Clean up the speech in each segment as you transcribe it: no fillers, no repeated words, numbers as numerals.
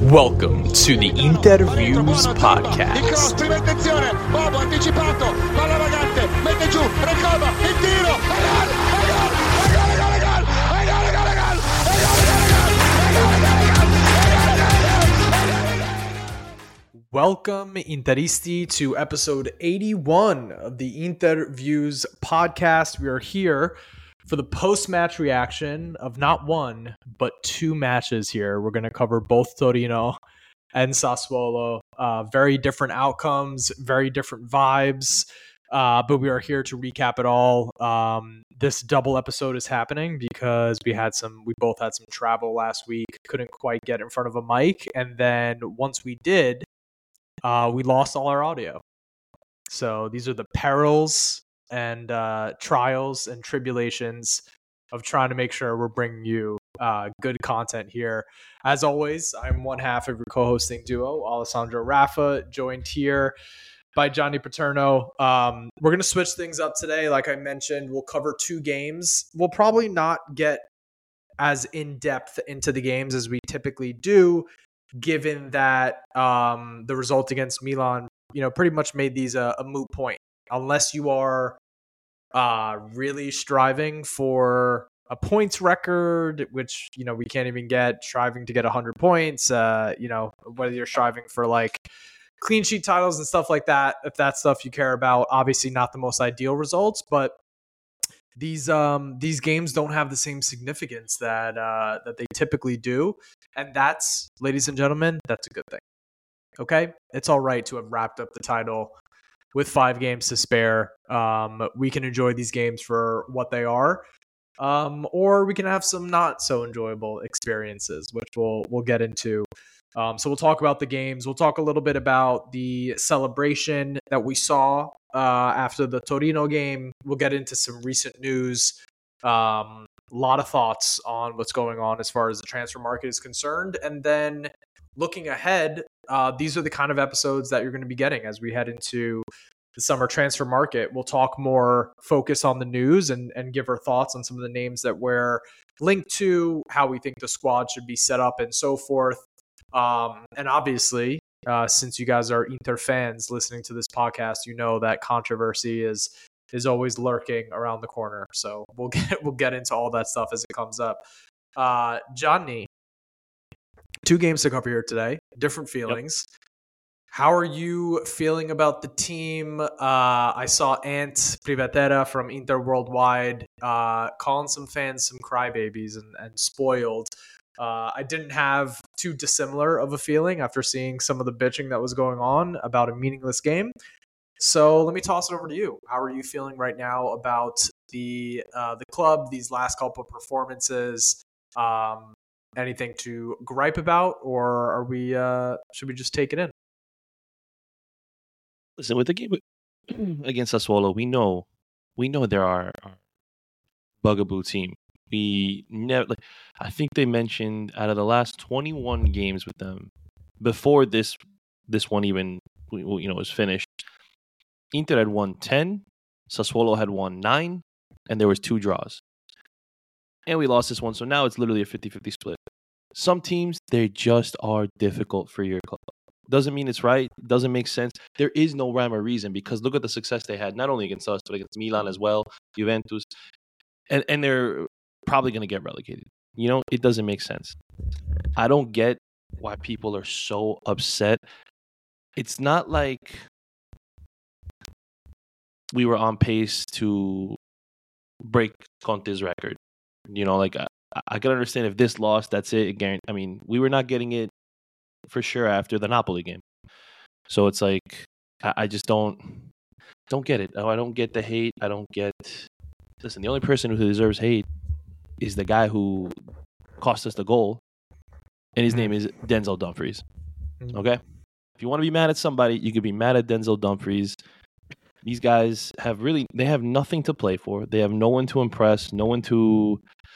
Welcome to the Interviews Podcast. Prima attenzione, Bobo anticipato, palla vagante, mette giù, Recoba, il tiro, Welcome, Interisti, to episode 81 of the Interviews Podcast. We are here for the post-match reaction of not one, but two matches here. We're going to cover both Torino and Sassuolo. Very different outcomes, very different vibes, but we are here to recap it all. This double episode is happening because we both had some travel last week, couldn't quite get in front of a mic, and then once we did, we lost all our audio. So these are the perils and trials and tribulations of trying to make sure we're bringing you good content here. As always, I'm one half of your co-hosting duo, Alessandro Raffa, joined here by Johnny Paterno. We're going to switch things up today. Like I mentioned, we'll cover two games. We'll probably not get as in-depth into the games as we typically do, given that the result against Milan, pretty much made these a moot point. Unless you are really striving for a points record, which, we can't even get, striving to get 100 points, whether you're striving for like clean sheet titles and stuff like that, if that's stuff you care about, obviously not the most ideal results, but these games don't have the same significance that they typically do. And that's, ladies and gentlemen, that's a good thing. Okay? It's all right to have wrapped up the title with 5 games to spare. We can enjoy these games for what they are, or we can have some not so enjoyable experiences, which we'll get into. So we'll talk about the games. We'll talk a little bit about the celebration that we saw after the Torino game. We'll get into some recent news. A lot of thoughts on what's going on as far as the transfer market is concerned. And then looking ahead, these are the kind of episodes that you're going to be getting as we head into the summer transfer market. We'll talk more, focus on the news and give our thoughts on some of the names that we're linked to, how we think the squad should be set up and so forth. And obviously, since you guys are Inter fans listening to this podcast, you know that controversy is always lurking around the corner. So we'll get into all that stuff as it comes up. Johnny, 2 games to cover here today, different feelings. Yep. How are you feeling about the team? I saw Ant Privatera from Inter Worldwide calling some fans some crybabies and spoiled. I didn't have too dissimilar of a feeling after seeing some of the bitching that was going on about a meaningless game. So let me toss it over to you. How are you feeling right now about the club, these last couple of performances? Anything to gripe about, or are we should we just take it in? Listen, with the game against Sassuolo, we know they're our bugaboo team. We never, I think they mentioned out of the last 21 games with them, before this one even was finished, Inter had won 10, Sassuolo had won 9, and there was 2 draws. And we lost this one, so now it's literally a 50-50 split. Some teams, they just are difficult for your club. Doesn't mean it's right. Doesn't make sense. There is no rhyme or reason, because look at the success they had, not only against us, but against Milan as well, Juventus. And they're probably going to get relegated. It doesn't make sense. I don't get why people are so upset. It's not like we were on pace to break Conte's record. I can understand if this loss, that's it again. I mean, we were not getting it for sure after the Napoli game. So it's like, I just don't get it. I don't get the hate. I don't get... Listen, the only person who deserves hate is the guy who cost us the goal, and his name is Denzel Dumfries. Okay? If you want to be mad at somebody, you could be mad at Denzel Dumfries. These guys they have nothing to play for. They have no one to impress, no one to...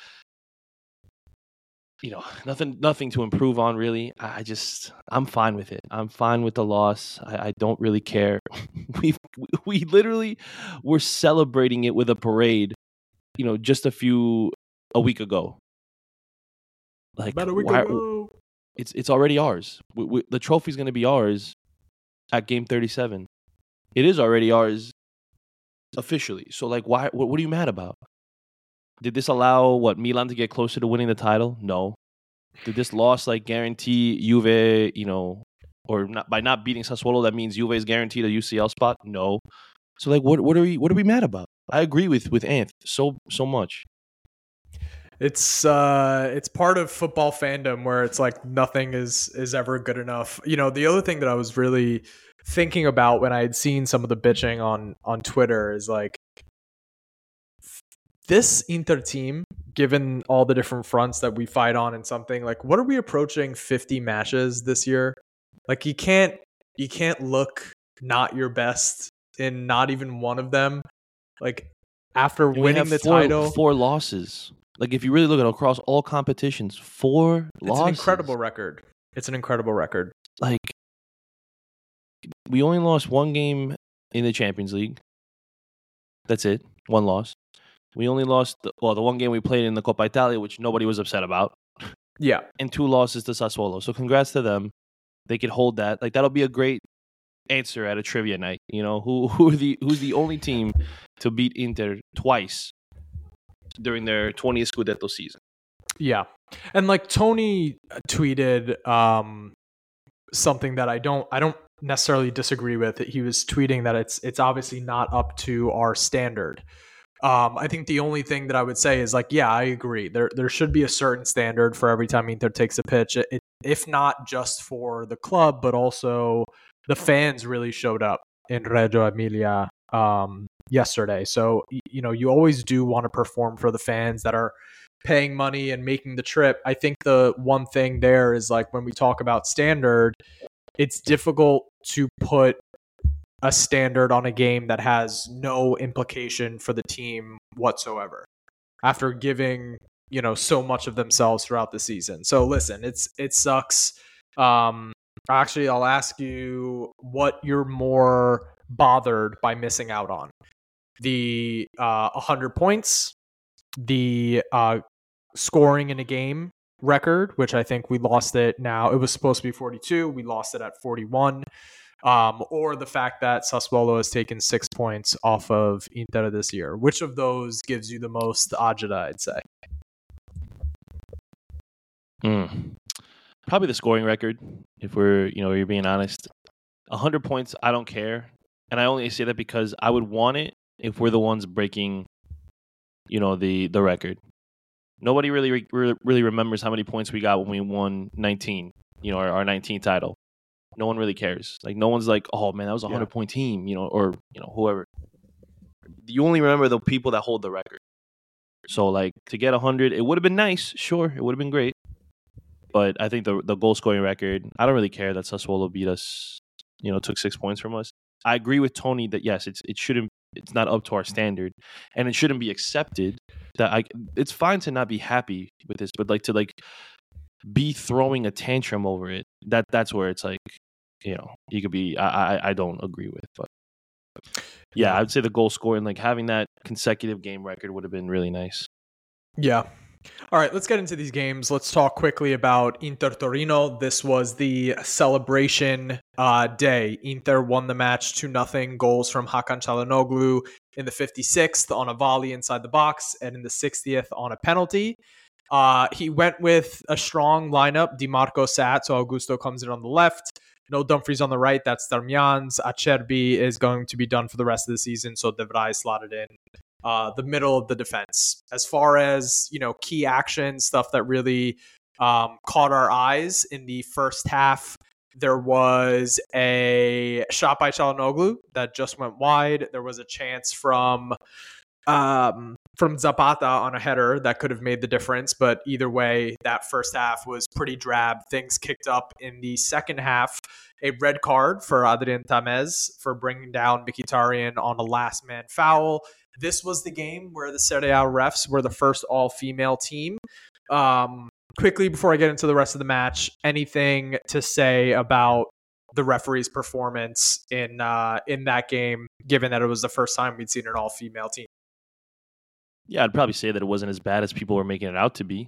nothing to improve on, really. I'm fine with it. I'm fine with the loss. I don't really care. We literally were celebrating it with a parade, just a week ago. About a week ago. it's already ours. The trophy's going to be ours at game 37. It is already ours officially. So like, why? What are you mad about? Did this allow Milan to get closer to winning the title? No. Did this loss like guarantee Juve, or not, by not beating Sassuolo, that means Juve is guaranteed a UCL spot? No. So like, what are we mad about? I agree with Anth so much. It's part of football fandom where it's like nothing is ever good enough. The other thing that I was really thinking about when I had seen some of the bitching on Twitter is like, this Inter team, given all the different fronts that we fight on and something, like, what are we approaching 50 matches this year? Like, you can't look not your best in not even one of them. Like, after winning the title, 4 losses. Like, if you really look at across all competitions, 4 losses. It's an incredible record. Like, we only lost 1 game in the Champions League. That's it. 1 loss. We only lost the 1 game we played in the Coppa Italia, which nobody was upset about. Yeah. And 2 losses to Sassuolo. So congrats to them. They could hold that. Like, that'll be a great answer at a trivia night. Who's the only team to beat Inter twice during their 20th Scudetto season? Yeah. And like Tony tweeted something that I don't necessarily disagree with. He was tweeting that it's obviously not up to our standard. I think the only thing that I would say is like, yeah, I agree. There should be a certain standard for every time Inter takes a pitch, if not just for the club, but also the fans really showed up in Reggio Emilia yesterday. So, you always do want to perform for the fans that are paying money and making the trip. I think the one thing there is like, when we talk about standard, it's difficult to put a standard on a game that has no implication for the team whatsoever after giving, so much of themselves throughout the season. So listen, it sucks. Actually, I'll ask you what you're more bothered by missing out on: the 100 points, the scoring in a game record, which I think we lost it now. It was supposed to be 42. We lost it at 41. Or the fact that Sassuolo has taken 6 points off of Inter this year. Which of those gives you the most agita, I'd say? Probably the scoring record, if you're being honest. 100 points, I don't care. And I only say that because I would want it if we're the ones breaking, the record. Nobody really remembers how many points we got when we won 19, our 19 title. No one really cares. Like, no one's like, oh man, that was a 100-point team, or whoever. You only remember the people that hold the record. So like, to get 100, it would have been nice. Sure, it would have been great. But I think the goal scoring record, I don't really care that Sassuolo beat us, took 6 points from us. I agree with Tony that yes, it's not up to our standard, and it shouldn't be accepted. It's fine to not be happy with this, but to be throwing a tantrum over it. That's where it's like, you could be. I don't agree with, but yeah, I would say the goal scoring, like having that consecutive game record, would have been really nice. Yeah. All right, let's get into these games. Let's talk quickly about Inter Torino. This was the celebration day. Inter won the match 2-0. Goals from Hakan Çalhanoğlu in the 56th on a volley inside the box, and in the 60th on a penalty. He went with a strong lineup. Di Marco sat, so Augusto comes in on the left. No Dumfries on the right. That's Darmian's. Acerbi is going to be done for the rest of the season, so De Vrij slotted in the middle of the defense. As far as, key action, stuff that really caught our eyes in the first half, there was a shot by Çalhanoğlu that just went wide. There was a chance from Zapata on a header that could have made the difference. But either way, that first half was pretty drab. Things kicked up in the second half. A red card for Adrien Tamez for bringing down Mkhitaryan on a last man foul. This was the game where the Serie A refs were the first all-female team. Quickly, before I get into the rest of the match, anything to say about the referee's performance in that game, given that it was the first time we'd seen an all-female team? Yeah, I'd probably say that it wasn't as bad as people were making it out to be.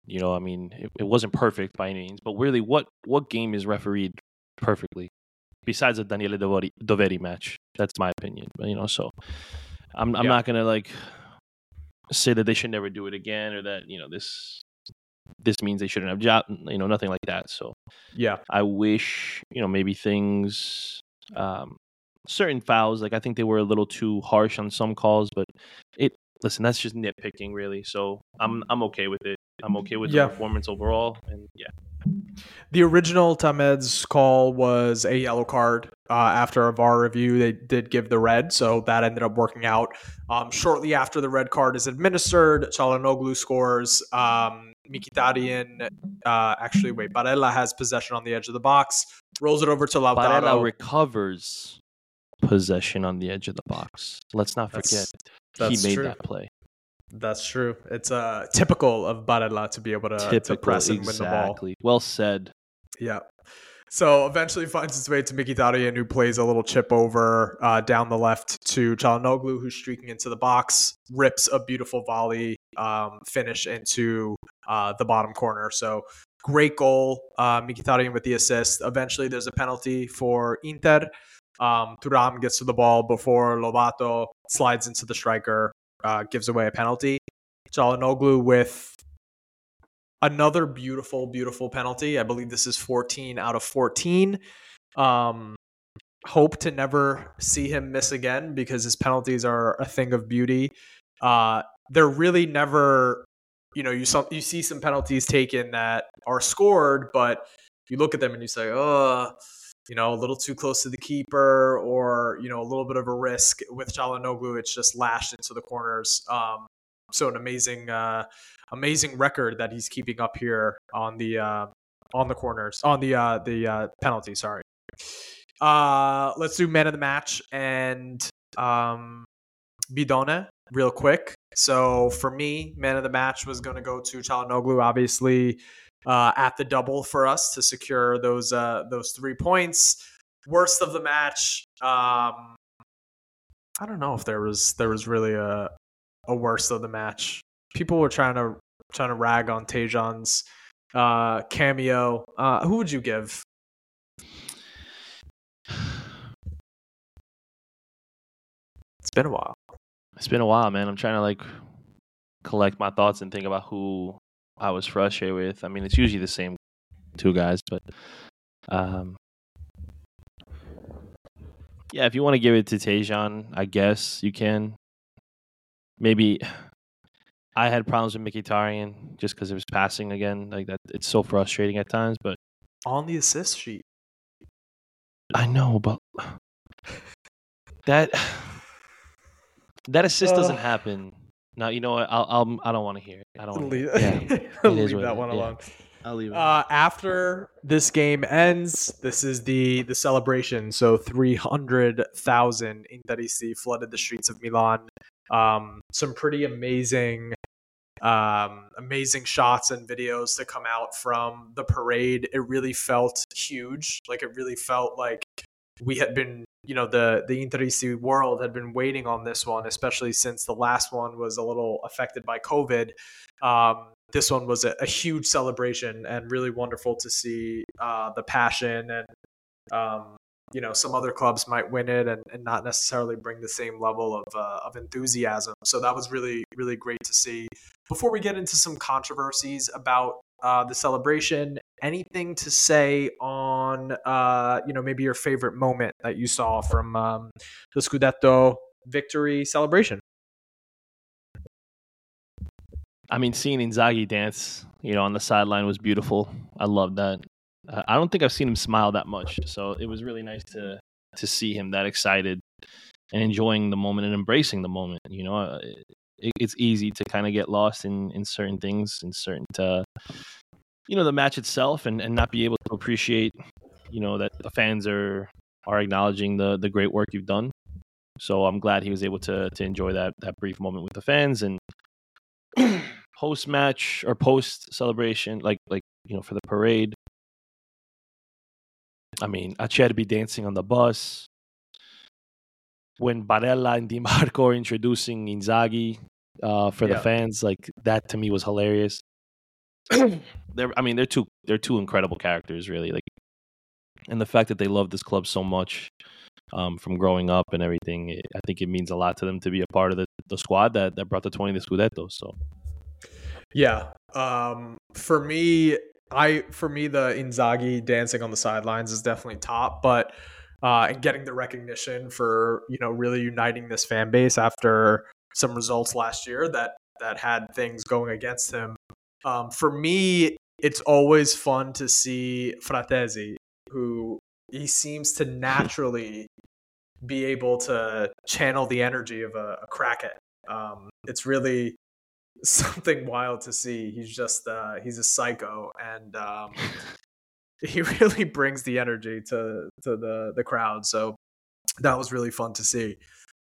You know, I mean, it wasn't perfect by any means, but really, what game is refereed perfectly besides the Daniele Doveri match? That's my opinion. But, you know, so I'm not gonna like say that they should never do it again, or that, you know, this means they shouldn't have job. You know, nothing like that. So Yeah. I wish, you know, maybe things, certain fouls, like I think they were a little too harsh on some calls, but listen, that's just nitpicking, really. So I'm okay with it. I'm okay with the performance overall, and The original Tamed's call was a yellow card. After a VAR review, they did give the red, so that ended up working out. Shortly after the red card is administered, Çalhanoğlu scores. Mkhitaryan, Barella has possession on the edge of the box, rolls it over to Lautaro. Barella recovers possession on the edge of the box. Let's not forget he made that play. That's true. It's typical of Barella to be able to press and win the ball. Well said. Yeah. So eventually finds its way to Mkhitaryan, who plays a little chip over down the left to Çalhanoğlu, who's streaking into the box, rips a beautiful volley finish into the bottom corner. So great goal. Mkhitaryan with the assist. Eventually there's a penalty for Inter. Thuram gets to the ball before Lobato slides into the striker, gives away a penalty. Çalhanoğlu with another beautiful, beautiful penalty. I believe this is 14 out of 14. Hope to never see him miss again because his penalties are a thing of beauty. They're really never, you know, you see some penalties taken that are scored, but you look at them and you say, oh, you know, a little too close to the keeper, or, you know, a little bit of a risk. With Çalhanoğlu, it's just lashed into the corners. So an amazing record that he's keeping up here on the corners, on the penalty. Sorry. Let's do man of the match and Bidone real quick. So for me, man of the match was going to go to Çalhanoğlu, obviously, at the double for us to secure those 3 points. Worst of the match, I don't know if there was really a worst of the match. People were trying to rag on Tejan's cameo. Who would you give? It's been a while. It's been a while, man. I'm trying to like collect my thoughts and think about who I was frustrated with. I mean, it's usually the same 2 guys, but yeah, if you want to give it to Tejan, I guess you can. Maybe I had problems with Mkhitaryan just because it was passing again. Like that, it's so frustrating at times. But on the assist sheet, I know, but that assist doesn't happen. Now, you know what? I don't want to hear it. I don't want to leave that one alone. I'll leave it. After this game ends, this is the celebration. So 300,000 Interisti flooded the streets of Milan. Some pretty amazing shots and videos to come out from the parade. It really felt huge. Like, it really felt like we had been, you know, the Interisti world had been waiting on this one, especially since the last one was a little affected by COVID. This one was a huge celebration and really wonderful to see the passion. And you know, some other clubs might win it and not necessarily bring the same level of enthusiasm. So that was really, really great to see. Before we get into some controversies about the celebration, anything to say on, you know, maybe your favorite moment that you saw from the Scudetto victory celebration? I mean, seeing Inzaghi dance, you know, on the sideline was beautiful. I loved that. I don't think I've seen him smile that much, so it was really nice to see him that excited and enjoying the moment and embracing the moment. You know, it's easy to kind of get lost in certain things, in certain, you know, the match itself, and not be able to appreciate, you know, that the fans are acknowledging the great work you've done. So I'm glad he was able to enjoy that brief moment with the fans. And post match or post celebration, like you know, for the parade, I mean, Acerbi dancing on the bus, when Barella and Di Marco are introducing Inzaghi for the fans, like that to me was hilarious. they're two incredible characters, really. Like, and the fact that they love this club so much, from growing up and everything, I think it means a lot to them to be a part of the squad that brought the 20 to Scudetto. So Yeah. For me, the Inzaghi dancing on the sidelines is definitely top, but and getting the recognition for, really uniting this fan base after some results last year that had things going against him. For me, it's always fun to see Fratesi, who he seems to naturally be able to channel the energy of a crackhead. It's really something wild to see. He's a psycho, and he really brings the energy to the crowd. So that was really fun to see.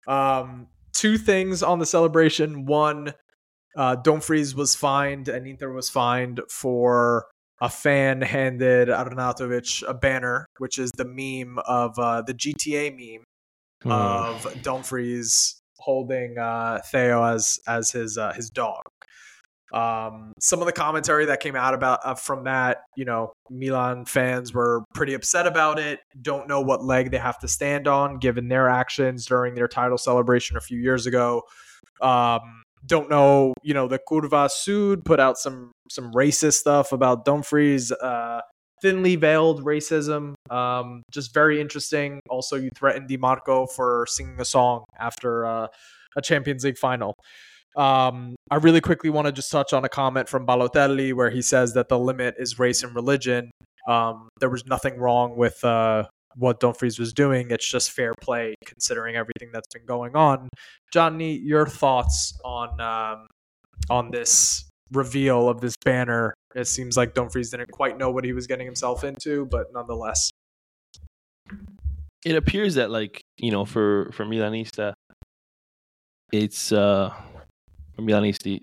Two things on the celebration. One, Dumfries was fined and Inter was fined for a fan handed Arnautovic a banner, which is the meme of the GTA meme of Dumfries holding Theo as his dog. Some of the commentary that came out about from that, Milan fans were pretty upset about it. Don't know what leg they have to stand on given their actions during their title celebration a few years ago. Don't know, the Curva Sud put out some racist stuff about Dumfries, thinly veiled racism. Just very interesting. Also, you threatened Di Marco for singing a song after a Champions League final. I really quickly want to just touch on a comment from Balotelli where he says that the limit is race and religion. There was nothing wrong with what Dumfries was doing. It's just fair play considering everything that's been going on. Johnny, your thoughts on this reveal of this banner? It seems like Dumfries didn't quite know what he was getting himself into, but nonetheless. It appears that, for Milanista, it's for Milanisti,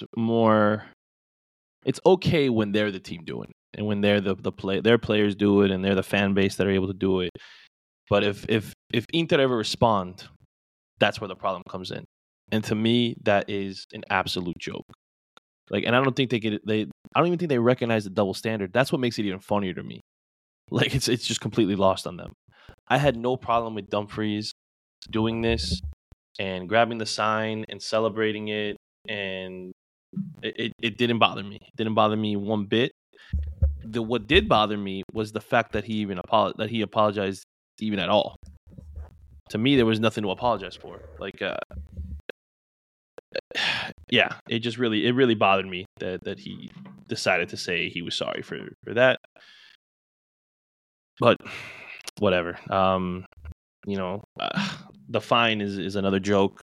it's okay when they're the team doing it and when they're their players do it and they're the fan base that are able to do it. But if Inter ever respond, that's where the problem comes in. And to me, that is an absolute joke. And I don't think I don't even think they recognize the double standard. That's what makes it even funnier to me. It's just completely lost on them. I had no problem with Dumfries doing this and grabbing the sign and celebrating it, and it didn't bother me. It didn't bother me one bit. What did bother me was the fact that he apologized even at all. To me, there was nothing to apologize for. Yeah, it really bothered me that he decided to say he was sorry for that. But whatever. The fine is another joke.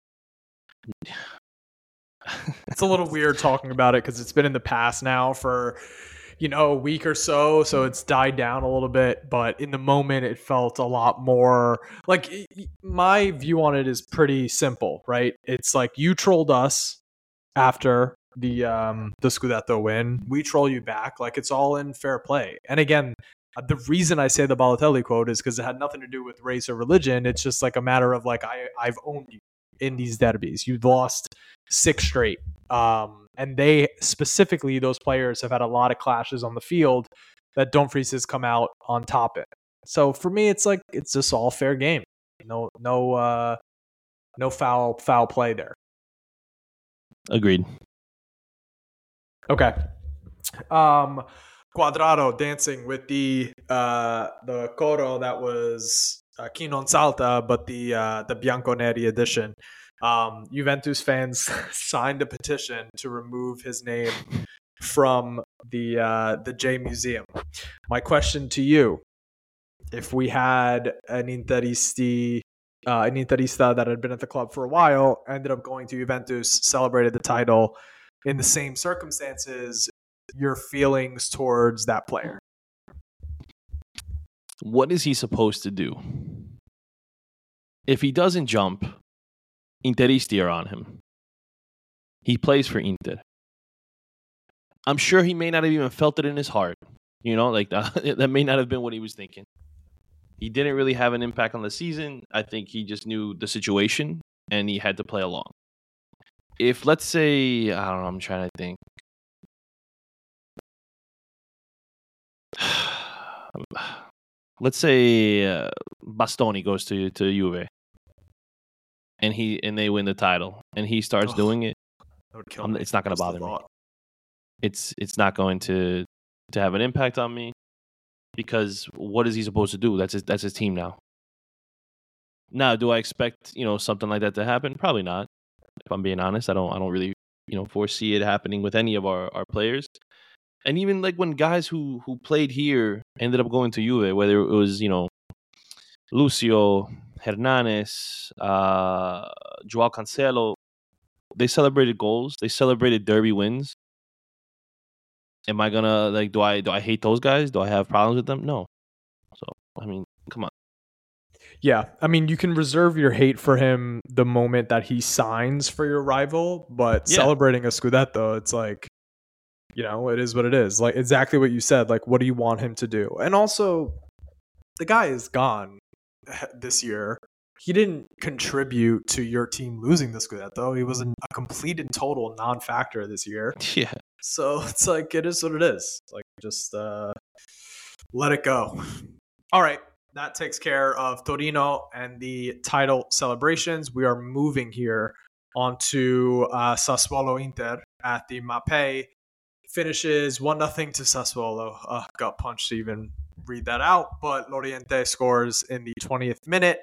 It's a little weird talking about it because it's been in the past now for a week or so it's died down a little bit, but in the moment it felt a lot more like my view on it is pretty simple, right? It's like you trolled us after the Scudetto win, we troll you back. Like, it's all in fair play. And again, the reason I say the Balotelli quote is because it had nothing to do with race or religion. It's just like a matter of I've owned you in these derbies. You've lost 6 straight. And they specifically, those players have had a lot of clashes on the field that Dumfries has come out on top of. So for me, it's just all fair game. No foul play there. Agreed. Okay. Quadrado dancing with the coro that was Chi non salta, but the Bianconeri edition. Juventus fans signed a petition to remove his name from the J Museum. My question to you: if we had an Interista that had been at the club for a while, ended up going to Juventus, celebrated the title in the same circumstances, your feelings towards that player? What is he supposed to do? If he doesn't jump, Interisti are on him. He plays for Inter. I'm sure he may not have even felt it in his heart. That may not have been what he was thinking. He didn't really have an impact on the season. I think he just knew the situation and he had to play along. If, let's say, I don't know, I'm trying to think. let's say Bastoni goes to Juve, and they win the title, and he starts doing it. That would kill me. It's not going to bother me. It's not going to have an impact on me, because what is he supposed to do? That's his team now. Now, do I expect something like that to happen? Probably not. If I'm being honest, I don't really foresee it happening with any of our players. And even like when guys who played here ended up going to Juve, whether it was Lucio Hernanes, Joao Cancelo, they celebrated goals, they celebrated derby wins. Am I gonna do I hate those guys? Do I have problems with them? No. So I mean, come on. Yeah, I mean, you can reserve your hate for him the moment that he signs for your rival, but celebrating a Scudetto, it's like, it is what it is. Like exactly what you said. Like, what do you want him to do? And also, the guy is gone this year. He didn't contribute to your team losing the Scudetto. He was a complete and total non-factor this year. Yeah. So it's like, it is what it is. Like, just let it go. All right. That takes care of Torino and the title celebrations. We are moving here onto Sassuolo Inter at the Mapei. Finishes 1-0 to Sassuolo. Got punched to even read that out, but Loriente scores in the 20th minute.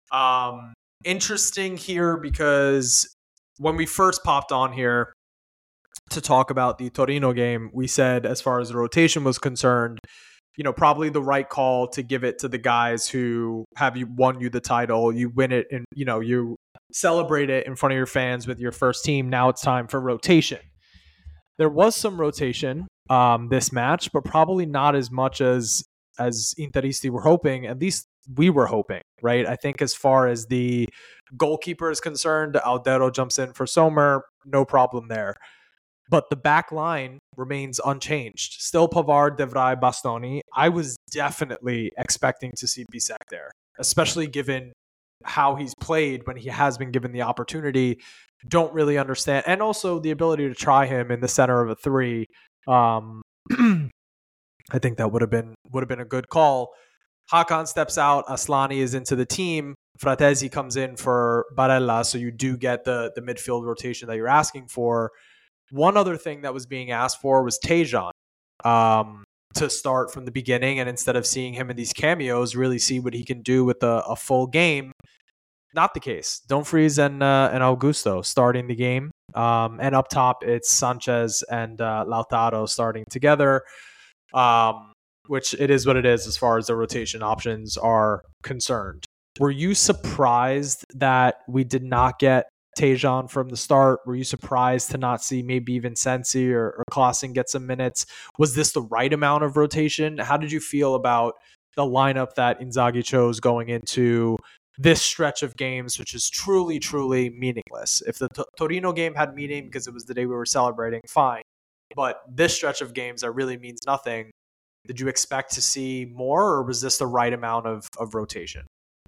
Interesting here because when we first popped on here to talk about the Torino game, we said as far as the rotation was concerned, probably the right call to give it to the guys who have won you the title. You win it and, you celebrate it in front of your fans with your first team. Now it's time for rotation. There was some rotation this match, but probably not as much as Interisti were hoping. At least we were hoping, right? I think as far as the goalkeeper is concerned, Aldero jumps in for Sommer. No problem there. But the back line remains unchanged. Still Pavard, De Vrij, Bastoni. I was definitely expecting to see Bisek there, especially given how he's played when he has been given the opportunity. Don't really understand. And also the ability to try him in the center of a three. I think that would have been a good call. Hakan steps out. Aslani is into the team. Fratesi comes in for Barella. So you do get the midfield rotation that you're asking for. One other thing that was being asked for was Tejan to start from the beginning, and instead of seeing him in these cameos, really see what he can do with a full game. Not the case. Dumfries and Augusto starting the game. And up top, it's Sanchez and Lautaro starting together, which it is what it is as far as the rotation options are concerned. Were you surprised that we did not get Tejan from the start? Were you surprised to not see maybe even Sensi or Klassen get some minutes? Was this the right amount of rotation? How did you feel about the lineup that Inzaghi chose going into this stretch of games, which is truly, truly meaningless? If the Torino game had meaning because it was the day we were celebrating, fine. But this stretch of games that really means nothing, did you expect to see more, or was this the right amount of rotation?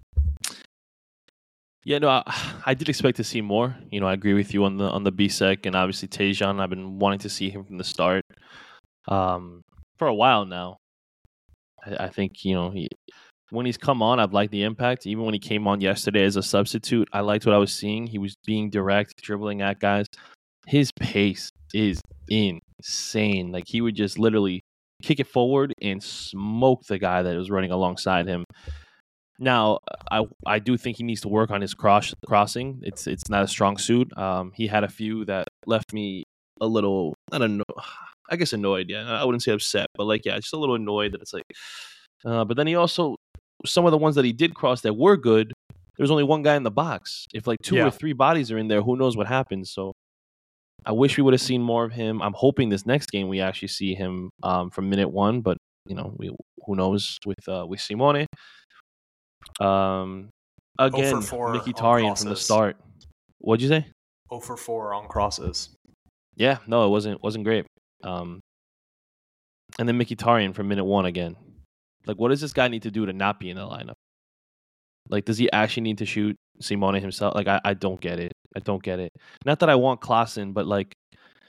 Yeah, no, I did expect to see more. I agree with you on the Bisek, and obviously Tejan. I've been wanting to see him from the start for a while now. I think when he's come on, I've liked the impact. Even when he came on yesterday as a substitute, I liked what I was seeing. He was being direct, dribbling at guys. His pace is insane. Like, he would just literally kick it forward and smoke the guy that was running alongside him. Now, I do think he needs to work on his crossing. It's not a strong suit. He had a few that left me a little, I don't know, I guess annoyed. Yeah, I wouldn't say upset, but just a little annoyed that it's like. But then he also, some of the ones that he did cross that were good, there was only one guy in the box. If two or three bodies are in there, who knows what happens? So I wish we would have seen more of him. I'm hoping this next game we actually see him from minute one, but who knows with Simone. Again, Mkhitaryan from the start. What'd you say? 0 for 4 on crosses. Yeah, no, it wasn't great. And then Mkhitaryan from minute one again. What does this guy need to do to not be in the lineup? Does he actually need to shoot Simone himself? I don't get it. I don't get it. Not that I want Klassen, but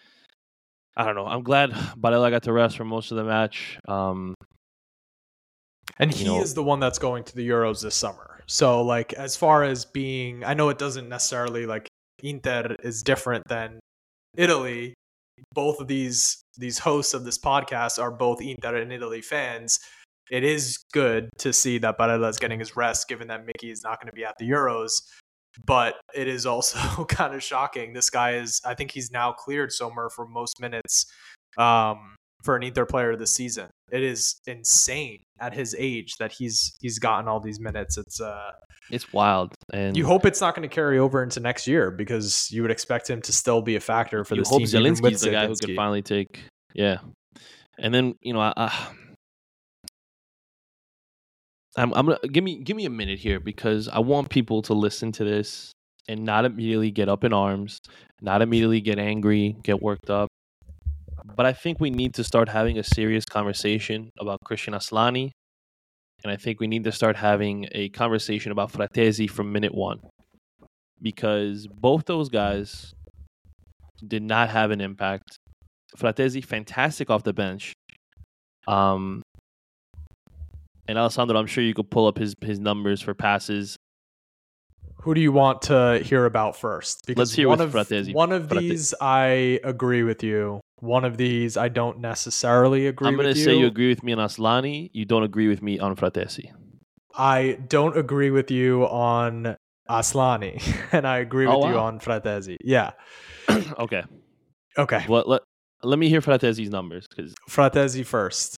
I don't know. I'm glad Barella got to rest for most of the match. And he is the one that's going to the Euros this summer. So, like, as far as being, I know it doesn't necessarily, like, Inter is different than Italy. Both of these hosts of this podcast are both Inter and Italy fans. It is good to see that Barella is getting his rest, given that Mickey is not going to be at the Euros. But it is also kind of shocking. This guy is, I think he's now cleared Sommer for most minutes for an Inter player this season. It is insane at his age that he's gotten all these minutes. It's wild, and you hope it's not going to carry over into next year, because you would expect him to still be a factor for this team. You hope Zielinski's the guy who could finally take, and then I'm gonna give me a minute here, because I want people to listen to this and not immediately get up in arms, not immediately get angry, get worked up. But I think we need to start having a serious conversation about Christian Aslani. And I think we need to start having a conversation about Fratesi from minute one. Because both those guys did not have an impact. Fratesi, fantastic off the bench. And Alessandro, I'm sure you could pull up his numbers for passes. Who do you want to hear about first? Because let's hear with Fratesi. One of these, I agree with you. One of these, I don't necessarily agree with you. I'm going to say you agree with me on Aslani. You don't agree with me on Fratesi. I don't agree with you on Aslani, and I agree with you on Fratesi. Yeah. Okay. Well, let me hear Fratesi's numbers. Fratesi first.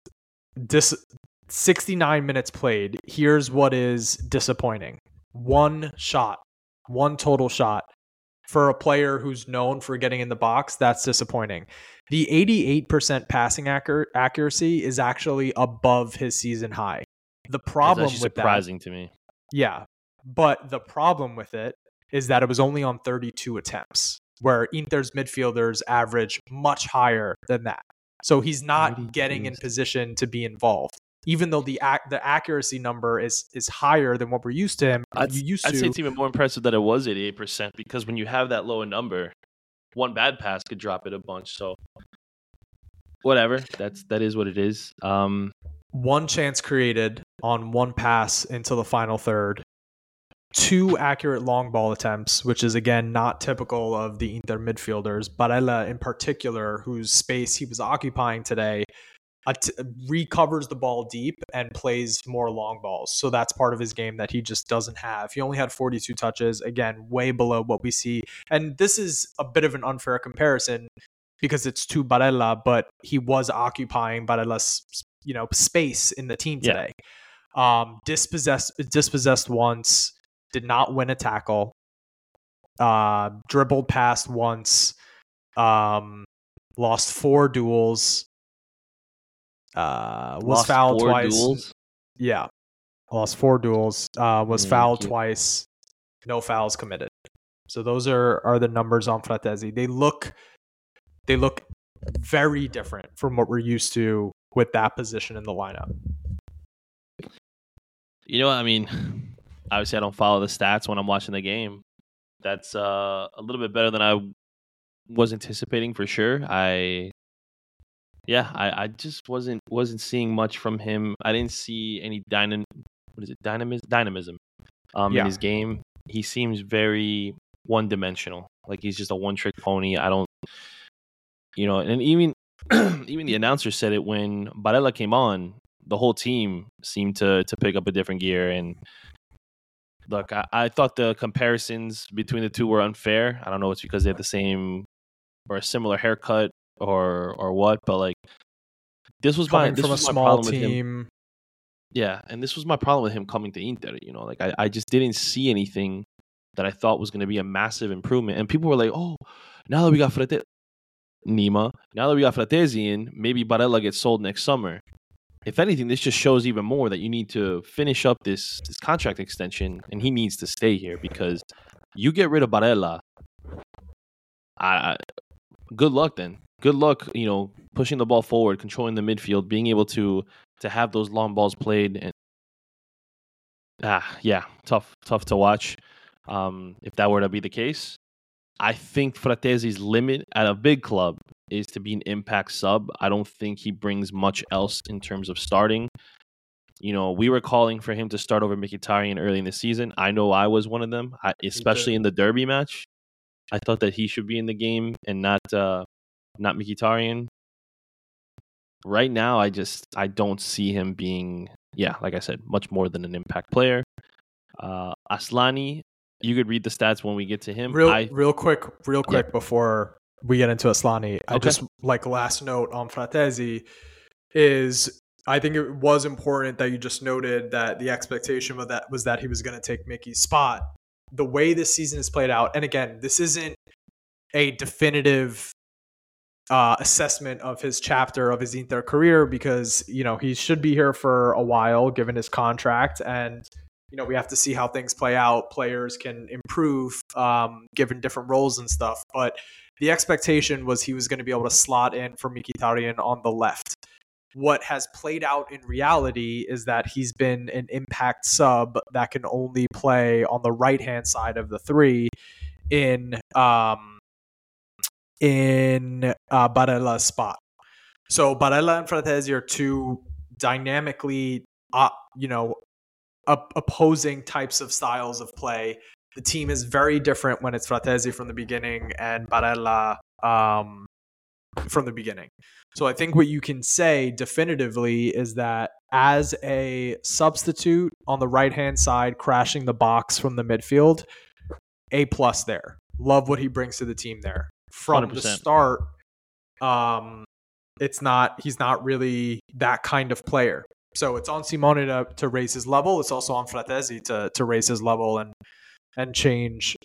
69 minutes played. Here's what is disappointing. One total shot. For a player who's known for getting in the box, that's disappointing. The 88% passing accuracy is actually above his season high. The problem with surprising to me. Yeah, but the problem with it is that it was only on 32 attempts, where Inter's midfielders average much higher than that. So he's not getting in position to be involved, even though the accuracy number is higher than what we're used to him. I'd say it's even more impressive that it was 88%, because when you have that low a number, one bad pass could drop it a bunch. So whatever, that is what it is. One chance created on one pass into the final third. 2 accurate long ball attempts, which is, again, not typical of the Inter midfielders. Barella, in particular, whose space he was occupying today, recovers the ball deep and plays more long balls. So that's part of his game that he just doesn't have. He only had 42 touches, again, way below what we see. And this is a bit of an unfair comparison because it's to Barella, but he was occupying Barella's space in the team today. Dispossessed once, did not win a tackle, dribbled past once, lost 4 duels, was fouled twice. Duels? Yeah, lost 4 duels, was fouled twice, no fouls committed. So those are the numbers on Fratesi. They look very different from what we're used to with that position in the lineup. I mean, obviously I don't follow the stats when I'm watching the game. That's a little bit better than I was anticipating for sure. I just wasn't seeing much from him. I didn't see any dynamism in his game. He seems very one-dimensional. Like he's just a one-trick pony. I don't, and even the announcer said it when Barella came on. The whole team seemed to pick up a different gear. And look, I thought the comparisons between the two were unfair. I don't know if it's because they have the same or a similar haircut or what, but like this was my problem with him. Yeah, and this was my problem with him coming to Inter. Like I just didn't see anything that I thought was going to be a massive improvement. And people were like, "Oh, now that we got Fratesi in, maybe Barella gets sold next summer." If anything, this just shows even more that you need to finish up this contract extension, and he needs to stay here, because you get rid of Barella. Good luck then. Good luck, pushing the ball forward, controlling the midfield, being able to have those long balls played. And tough to watch. If that were to be the case, I think Fratesi's limit at a big club is to be an impact sub. I don't think he brings much else in terms of starting. We were calling for him to start over Mkhitaryan early in the season. I know I was one of them, especially in the derby match. I thought that he should be in the game and not Mkhitaryan. Right now, I don't see him being, like I said, much more than an impact player. Aslani, you could read the stats when we get to him. Real quick before we get into Aslani, I just last note on Fratesi is I think it was important that you just noted that the expectation of that was that he was going to take Mickey's spot. The way this season is played out, and again, this isn't a definitive assessment of his chapter of his Inter career because, he should be here for a while given his contract. And, we have to see how things play out. Players can improve given different roles and stuff. But the expectation was he was going to be able to slot in for Mkhitaryan on the left. What has played out in reality is that he's been an impact sub that can only play on the right-hand side of the three in Barella's spot. So Barella and Fratesi are two dynamically, opposing types of styles of play. The team is very different when it's Fratesi from the beginning and Barella from the beginning. So I think what you can say definitively is that as a substitute on the right-hand side, crashing the box from the midfield, A+ there. Love what he brings to the team there. From 100%. The start, he's not really that kind of player. So it's on Simone to raise his level. It's also on Fratesi to raise his level and change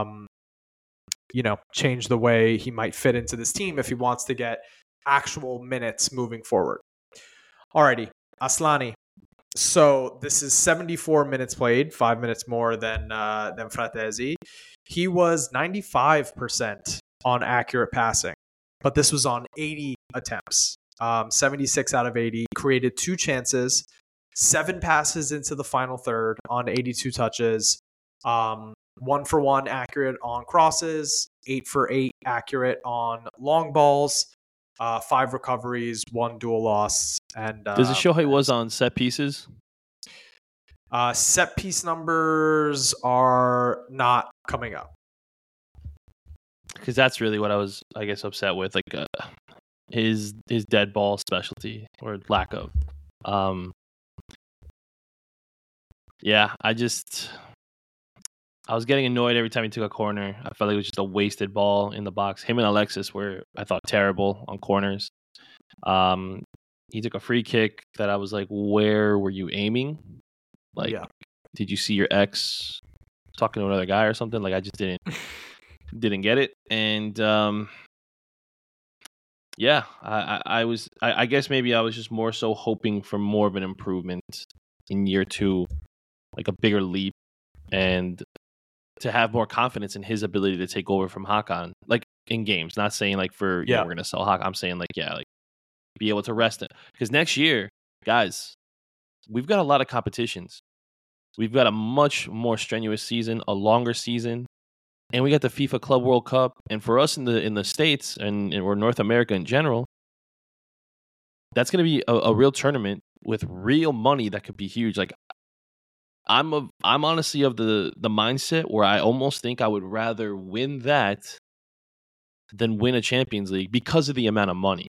change the way he might fit into this team if he wants to get actual minutes moving forward. Alrighty, Aslani. So this is 74 minutes played, 5 minutes more than Fratesi. He was 95% on accurate passing, but this was on 80 attempts. 76 out of 80, created 2 chances, 7 passes into the final third on 82 touches, 1-for-1 accurate on crosses, 8-for-8 accurate on long balls, 5 recoveries, 1 dual loss. And does it show how he was on set pieces? Set piece numbers are not coming up. Because that's really what I was, I guess, upset with, his dead ball specialty or lack of. I was getting annoyed every time he took a corner. I felt like it was just a wasted ball in the box. Him and Alexis were, I thought, terrible on corners. He took a free kick that I was like, where were you aiming? Did you see your ex talking to another guy or something? I just didn't get it. And I guess maybe I was just more so hoping for more of an improvement in year 2, like a bigger leap, and to have more confidence in his ability to take over from Hakan, in games. Not saying we're going to sell Hakan. I'm saying be able to rest it. Because next year, guys, we've got a lot of competitions. We've got a much more strenuous season, a longer season, and we got the FIFA Club World Cup. And for us in the States or North America in general, that's going to be a real tournament with real money that could be huge. I'm honestly of the mindset where I almost think I would rather win that than win a Champions League because of the amount of money.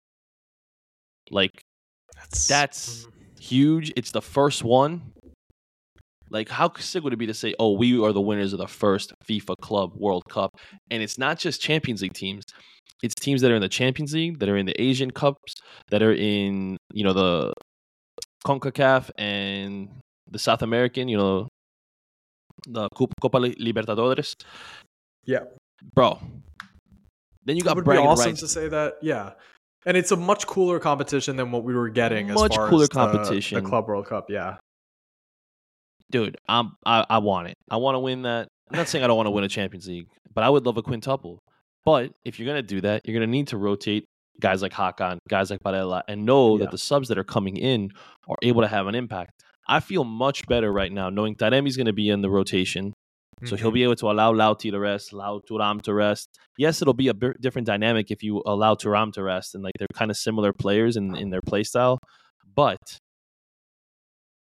That's huge. It's the first one. How sick would it be to say, oh, we are the winners of the first FIFA Club World Cup? And it's not just Champions League teams. It's teams that are in the Champions League, that are in the Asian Cups, that are in, the CONCACAF and the South American, the Copa Libertadores. Yeah. Bro. Then you got bragging rights. It would be awesome to say that, yeah. And it's a much cooler competition than what we were getting as far as the Club World Cup, yeah. Dude, I want it. I want to win that. I'm not saying I don't want to win a Champions League, but I would love a quintuple. But if you're going to do that, you're going to need to rotate guys like Hakan, guys like Barella, and know that the subs that are coming in are able to have an impact. I feel much better right now knowing Taremi's going to be in the rotation. So he'll be able to allow Lauti to rest, allow Thuram to rest. Yes, it'll be a different dynamic if you allow Thuram to rest, and they're kind of similar players in their play style. But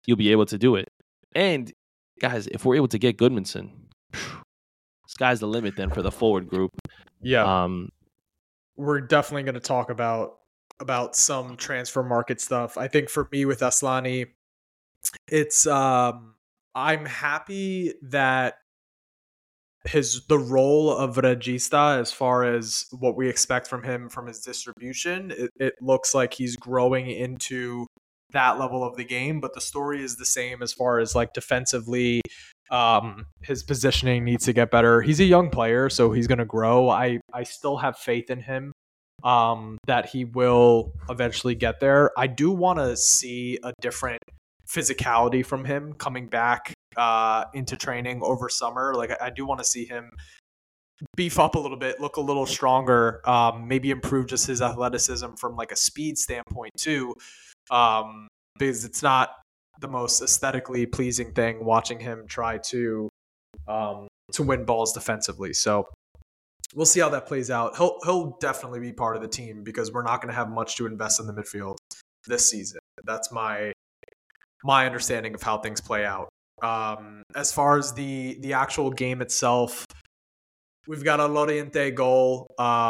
you'll be able to do it. And guys, if we're able to get Goodmanson, sky's the limit then for the forward group. Yeah. We're definitely going to talk about some transfer market stuff. I think for me with Asllani, it's I'm happy that the role of Regista, as far as what we expect from him from his distribution, it looks like he's growing into that level of the game, but the story is the same as far as like defensively. His positioning needs to get better. He's a young player, so he's going to grow. I still have faith in him, that he will eventually get there. I do want to see a different physicality from him coming back into training over summer. Like I do want to see him beef up a little bit, look a little stronger, maybe improve just his athleticism from like a speed standpoint too, because it's not the most aesthetically pleasing thing watching him try to win balls defensively. So we'll see how that plays out. He'll definitely be part of the team because we're not going to have much to invest in the midfield this season. That's my understanding of how things play out. As far as the actual game itself, we've got a Loriente goal.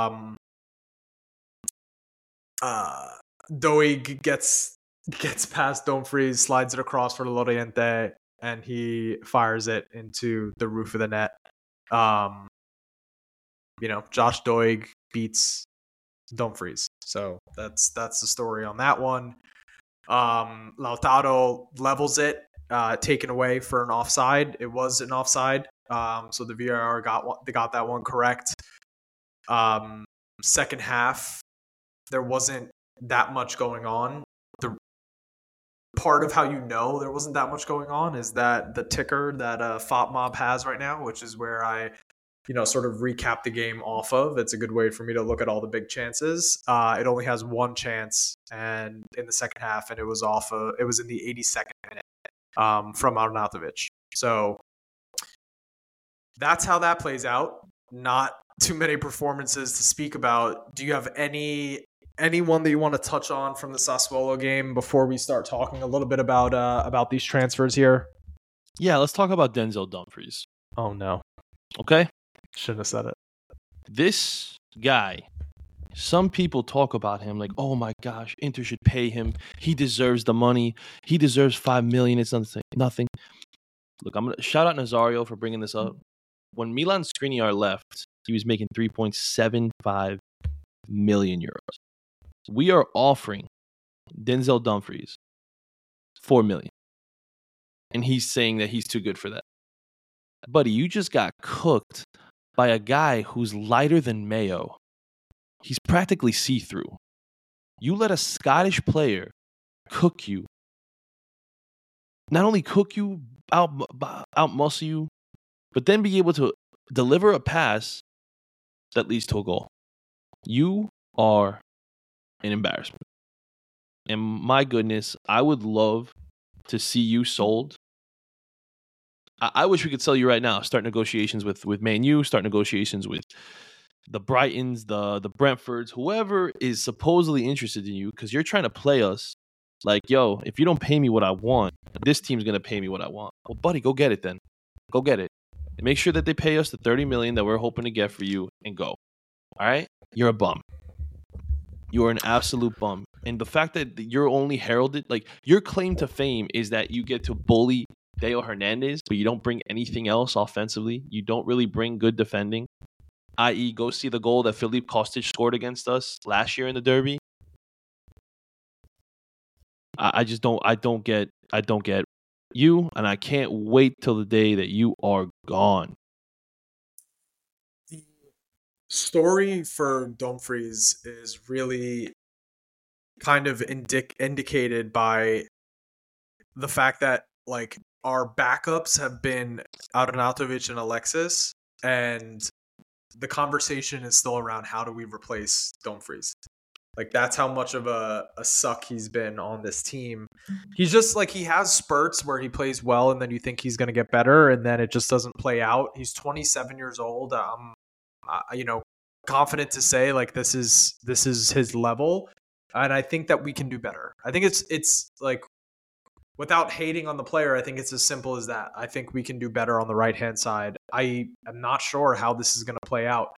Doig gets past Dumfries, slides it across for Loriente, and he fires it into the roof of the net. Josh Doig beats Dumfries. So that's the story on that one. Lautaro levels it, taken away for an offside. It was an offside. So the VAR got that one correct. Second half, there wasn't that much going on. The part of how there wasn't that much going on is that the ticker that FOTMob has right now, which is where I sort of recap the game off of. It's a good way for me to look at all the big chances. It only has one chance, and in the second half, and it was in the 82nd minute from Arnautovic. So that's how that plays out. Not too many performances to speak about. Do you have anyone that you want to touch on from the Sassuolo game before we start talking a little bit about these transfers here? Yeah, let's talk about Denzel Dumfries. Oh no. Okay. Shouldn't have said it. This guy, some people talk about him like, oh my gosh, Inter should pay him. He deserves the money. He deserves $5 million. It's nothing. Look, I'm going to shout out Nazario for bringing this up. When Milan Skriniar left, he was making 3.75 million euros. We are offering Denzel Dumfries 4 million. And he's saying that he's too good for that. Buddy, you just got cooked by a guy who's lighter than Mayo. He's practically see-through. You let a Scottish player cook you. Not only cook you, outmuscle you, but then be able to deliver a pass that leads to a goal. You are an embarrassment. And my goodness, I would love to see you sold. I wish we could sell you right now. Start negotiations with Man U. Start negotiations with the Brightons, the Brentfords, whoever is supposedly interested in you, because you're trying to play us like, yo, if you don't pay me what I want, this team's going to pay me what I want. Well, buddy, go get it then. Go get it. And make sure that they pay us the $30 million that we're hoping to get for you and go. All right? You're a bum. You are an absolute bum. And the fact that you're only heralded, like your claim to fame is that you get to bully Theo Hernandez, but you don't bring anything else offensively. You don't really bring good defending, i.e. go see the goal that Filip Kostic scored against us last year in the derby. I don't get you, and I can't wait till the day that you are gone. The story for Dumfries is really kind of indicated by the fact that like our backups have been Arnautovic and Alexis, and the conversation is still around how do we replace Dumfries. Like that's how much of a suck he's been on this team. He's just like, he has spurts where he plays well and then you think he's going to get better and then it just doesn't play out. He's 27 years old. Confident to say like this is his level, and I think that we can do better. I think it's like without hating on the player, I think it's as simple as that. I think we can do better on the right-hand side. I am not sure how this is going to play out.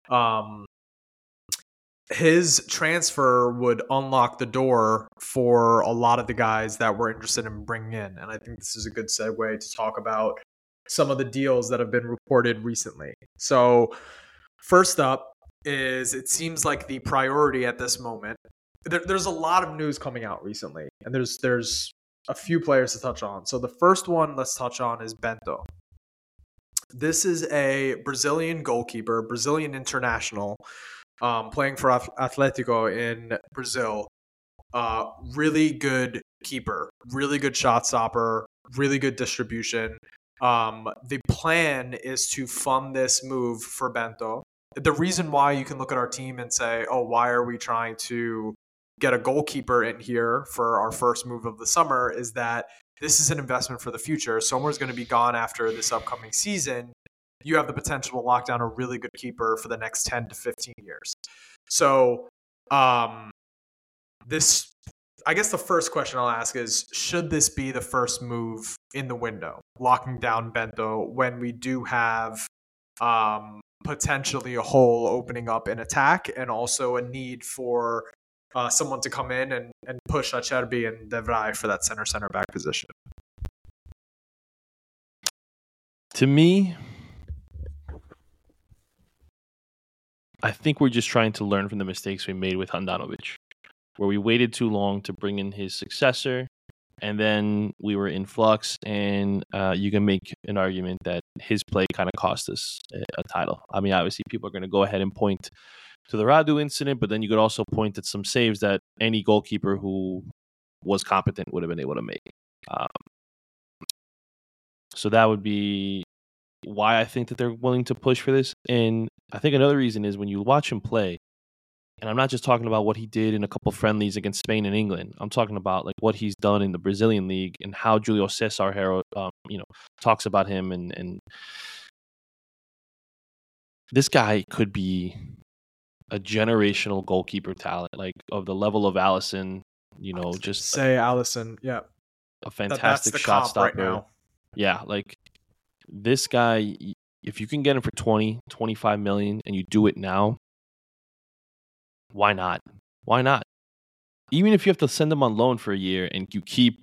His transfer would unlock the door for a lot of the guys that we're interested in bringing in. And I think this is a good segue to talk about some of the deals that have been reported recently. So first up is, it seems like the priority at this moment, there's a lot of news coming out recently, and there's a few players to touch on. So the first one let's touch on is Bento. This is a Brazilian goalkeeper, Brazilian international, playing for Atletico in Brazil. Really good keeper, really good shot stopper, really good distribution. The plan is to fund this move for Bento. The reason why you can look at our team and say, oh, why are we trying to get a goalkeeper in here for our first move of the summer, is that this is an investment for the future. Somewhere's going to be gone after this upcoming season. You have the potential to lock down a really good keeper for the next 10 to 15 years. So this, I guess the first question I'll ask is, should this be the first move in the window, locking down Bento, when we do have potentially a hole opening up in attack, and also a need for someone to come in and push Acerbi and De Vrij for that center back position? To me, I think we're just trying to learn from the mistakes we made with Handanovic, where we waited too long to bring in his successor, and then we were in flux, and you can make an argument that his play kind of cost us a title. I mean, obviously, people are going to go ahead and point to the Radu incident, but then you could also point at some saves that any goalkeeper who was competent would have been able to make. So that would be why I think that they're willing to push for this. And I think another reason is when you watch him play, and I'm not just talking about what he did in a couple friendlies against Spain and England. I'm talking about like what he's done in the Brazilian league, and how Julio Cesar talks about him. And this guy could be a generational goalkeeper talent, like of the level of Alisson. Just say Alisson, yeah, a fantastic shot stopper right now. Yeah, like this guy, if you can get him for 20, 25 million and you do it now, why not? Why not? Even if you have to send him on loan for a year and you keep,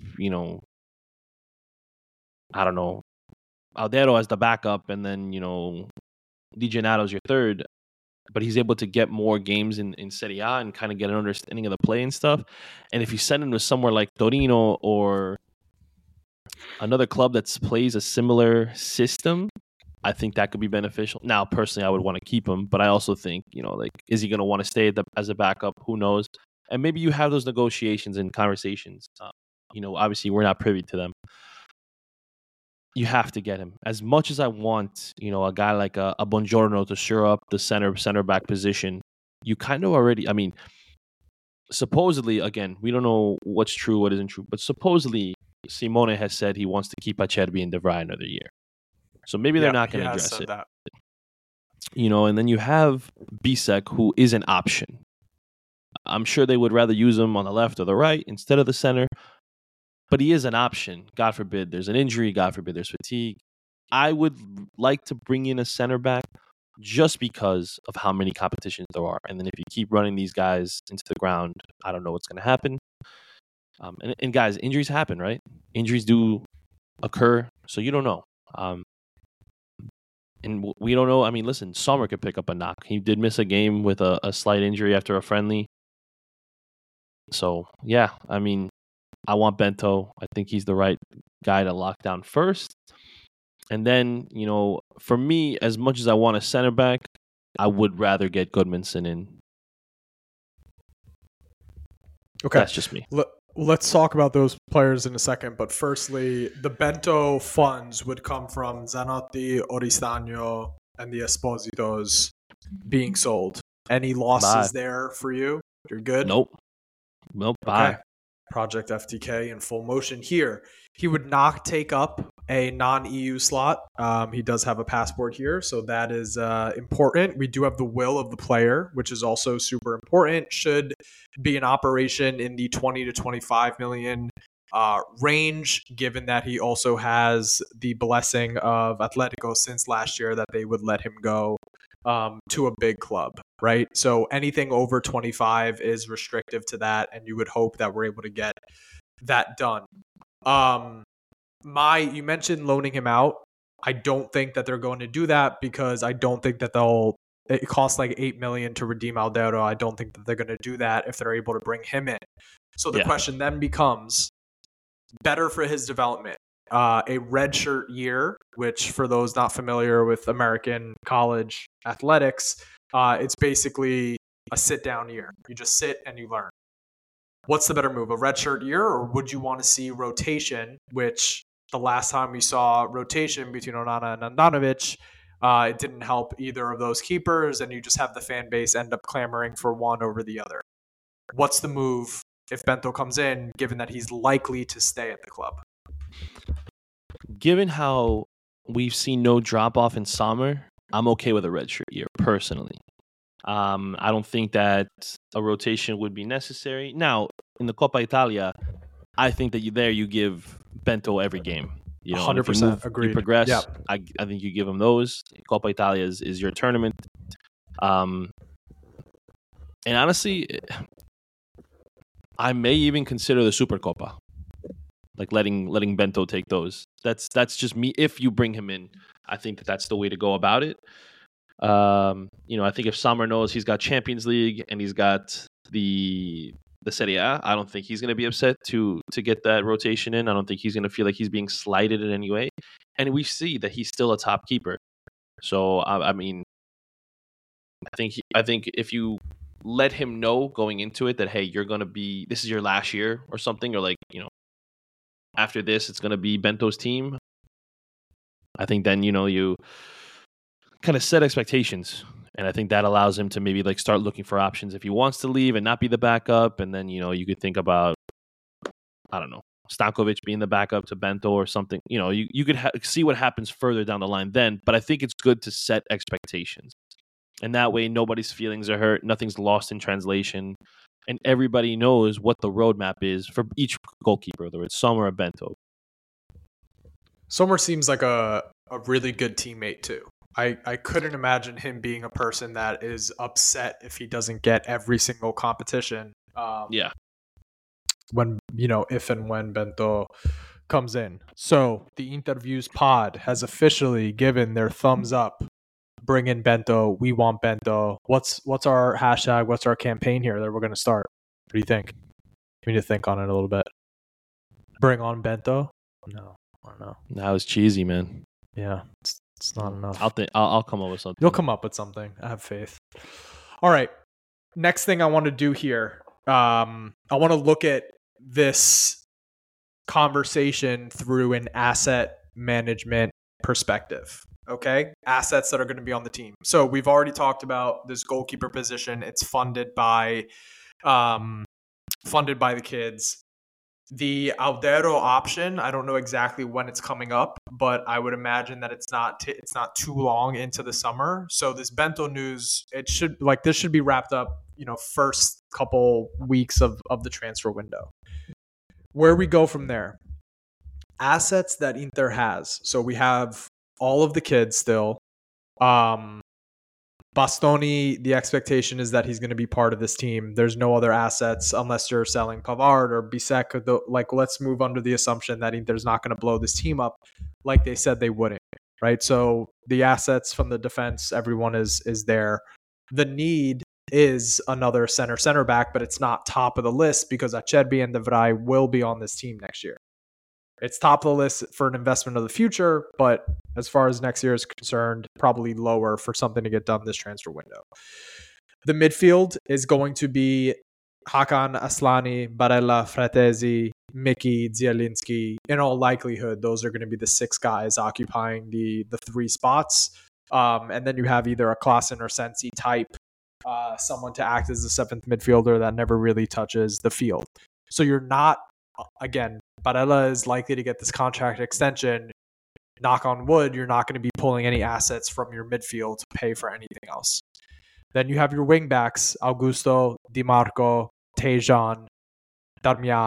I don't know, Aldero as the backup, and then, Di Gennato's your third, but he's able to get more games in Serie A and kind of get an understanding of the play and stuff. And if you send him to somewhere like Torino or another club that plays a similar system, I think that could be beneficial. Now, personally, I would want to keep him, but I also think, is he going to want to stay as a backup? Who knows? And maybe you have those negotiations and conversations. Obviously, we're not privy to them. You have to get him. As much as I want, a guy like a Buongiorno to shore up the center back position, you kind of already, I mean, supposedly, again, we don't know what's true, what isn't true, but supposedly Simone has said he wants to keep Acerbi and De Vrij another year. So maybe they're not going to address it. That. And then you have Bisek, who is an option. I'm sure they would rather use him on the left or the right instead of the center. But he is an option. God forbid there's an injury. God forbid there's fatigue. I would like to bring in a center back just because of how many competitions there are. And then if you keep running these guys into the ground, I don't know what's going to happen. And guys, injuries happen, right? Injuries do occur, so you don't know. And we don't know. I mean, listen, Sommer could pick up a knock. He did miss a game with a slight injury after a friendly. So, yeah, I mean, I want Bento. I think he's the right guy to lock down first. And then, for me, as much as I want a center back, I would rather get Goodmanson in. Okay. That's just me. Let's talk about those players in a second. But firstly, the Bento funds would come from Zanotti, Oristano, and the Espositos being sold. Any losses there for you? You're good? Nope. Bye. Okay. Project FTK in full motion here. He would not take up a non-EU slot. He does have a passport here, so that is important. We do have the will of the player, which is also super important. Should be an operation in the 20 to 25 million range, given that he also has the blessing of Atletico since last year that they would let him go to a big club, right? So anything over 25 is restrictive to that, and you would hope that we're able to get that done. You mentioned loaning him out. I don't think that they're going to do that because I don't think that it costs like $8 million to redeem Aldero. I don't think that they're going to do that if they're able to bring him in. So the question then becomes, better for his development, a redshirt year, which for those not familiar with American college athletics, it's basically a sit-down year. You just sit and you learn. What's the better move, a redshirt year, or would you want to see rotation, which the last time we saw rotation between Onana and Andanovic, it didn't help either of those keepers, and you just have the fan base end up clamoring for one over the other. What's the move if Bento comes in, given that he's likely to stay at the club? Given how we've seen no drop-off in summer, I'm okay with a redshirt year, personally. I don't think that a rotation would be necessary. Now, in the Coppa Italia, I think that you give Bento every game. 100% agree. You progress. Yep. I think you give him those. Coppa Italia is your tournament. And honestly, I may even consider the Supercoppa, like letting Bento take those. That's just me. If you bring him in, I think that's the way to go about it. I think if Sommer knows he's got Champions League and he's got the Serie A, I don't think he's going to be upset to get that rotation in. I don't think he's going to feel like he's being slighted in any way. And we see that he's still a top keeper. So I think if you let him know going into it that, hey, this is your last year or something, or after this it's going to be Bento's team, I think then you kind of set expectations, and I think that allows him to maybe start looking for options if he wants to leave and not be the backup. And then you could think about, I don't know, Stankovic being the backup to Bento or something. You could see what happens further down the line then. But I think it's good to set expectations, and that way nobody's feelings are hurt, nothing's lost in translation, and everybody knows what the roadmap is for each goalkeeper, whether it's Sommer or Bento. Sommer seems like a really good teammate too. I couldn't imagine him being a person that is upset if he doesn't get every single competition. When if and when Bento comes in. So the Interviews pod has officially given their thumbs up. Bring in Bento. We want Bento. What's our hashtag? What's our campaign here that we're going to start? What do you think? We need to think on it a little bit. Bring on Bento? No, I don't know. That was cheesy, man. Yeah, it's not enough. I'll come up with something. You'll come up with something. I have faith. All right. Next thing I want to do here, I want to look at this conversation through an asset management perspective. Okay, assets that are going to be on the team. So we've already talked about this goalkeeper position. It's funded by the kids. The Aldero option, I don't know exactly when it's coming up, but I would imagine that it's not too long into the summer. So this Bento news, this should be wrapped up, first couple weeks of the transfer window. Where we go from there, assets that Inter has. So we have all of the kids still. Bastoni, the expectation is that he's going to be part of this team. There's no other assets unless you're selling Pavard or Bisek. Let's move under the assumption that Inter's not going to blow this team up like they said they wouldn't, right? So the assets from the defense, everyone is there. The need is another center back, but it's not top of the list because Acerbi and De Vrij will be on this team next year. It's top of the list for an investment of the future, but as far as next year is concerned, probably lower for something to get done this transfer window. The midfield is going to be Hakan Aslani, Barella, Fratesi, Mickey, Zielinski. In all likelihood, those are going to be the 6 guys occupying the 3 spots. And then you have either a Klaassen or Sensi type, someone to act as the 7th midfielder that never really touches the field. So you're not, again, Barella is likely to get this contract extension. Knock on wood, you're not going to be pulling any assets from your midfield to pay for anything else. Then you have your wingbacks, Augusto, Di Marco, Tejan, Darmian,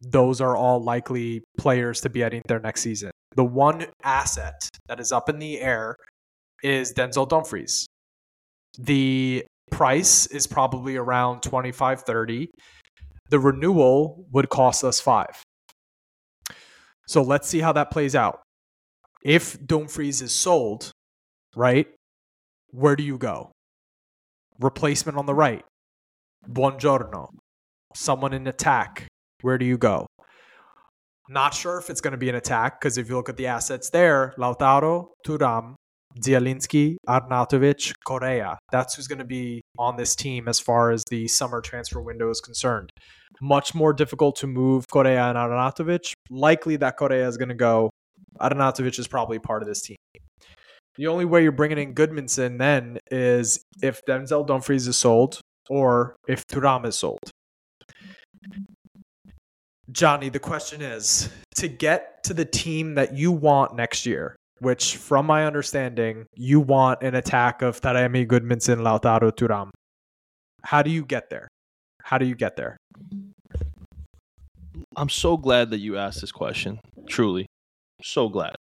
those are all likely players to be at Inter next season. The one asset that is up in the air is Denzel Dumfries. The price is probably around 25-30. The renewal would cost us 5. So let's see how that plays out. If Dumfries is sold, right, where do you go? Replacement on the right. Buongiorno. Someone in attack. Where do you go? Not sure if it's going to be an attack, because if you look at the assets there, Lautaro, Thuram, Zielinski, Arnautovic, Correa. That's who's going to be on this team as far as the summer transfer window is concerned. Much more difficult to move Correa and Arnautovic. Likely that Correa is going to go. Arnautovic is probably part of this team. The only way you're bringing in Goodmanson then is if Denzel Dumfries is sold or if Thuram is sold. Johnny, the question is, to get to the team that you want next year, which from my understanding, you want an attack of Taremi, Goodmanson, Lautaro, Thuram. How do you get there? How do you get there? I'm so glad that you asked this question. Truly. So glad.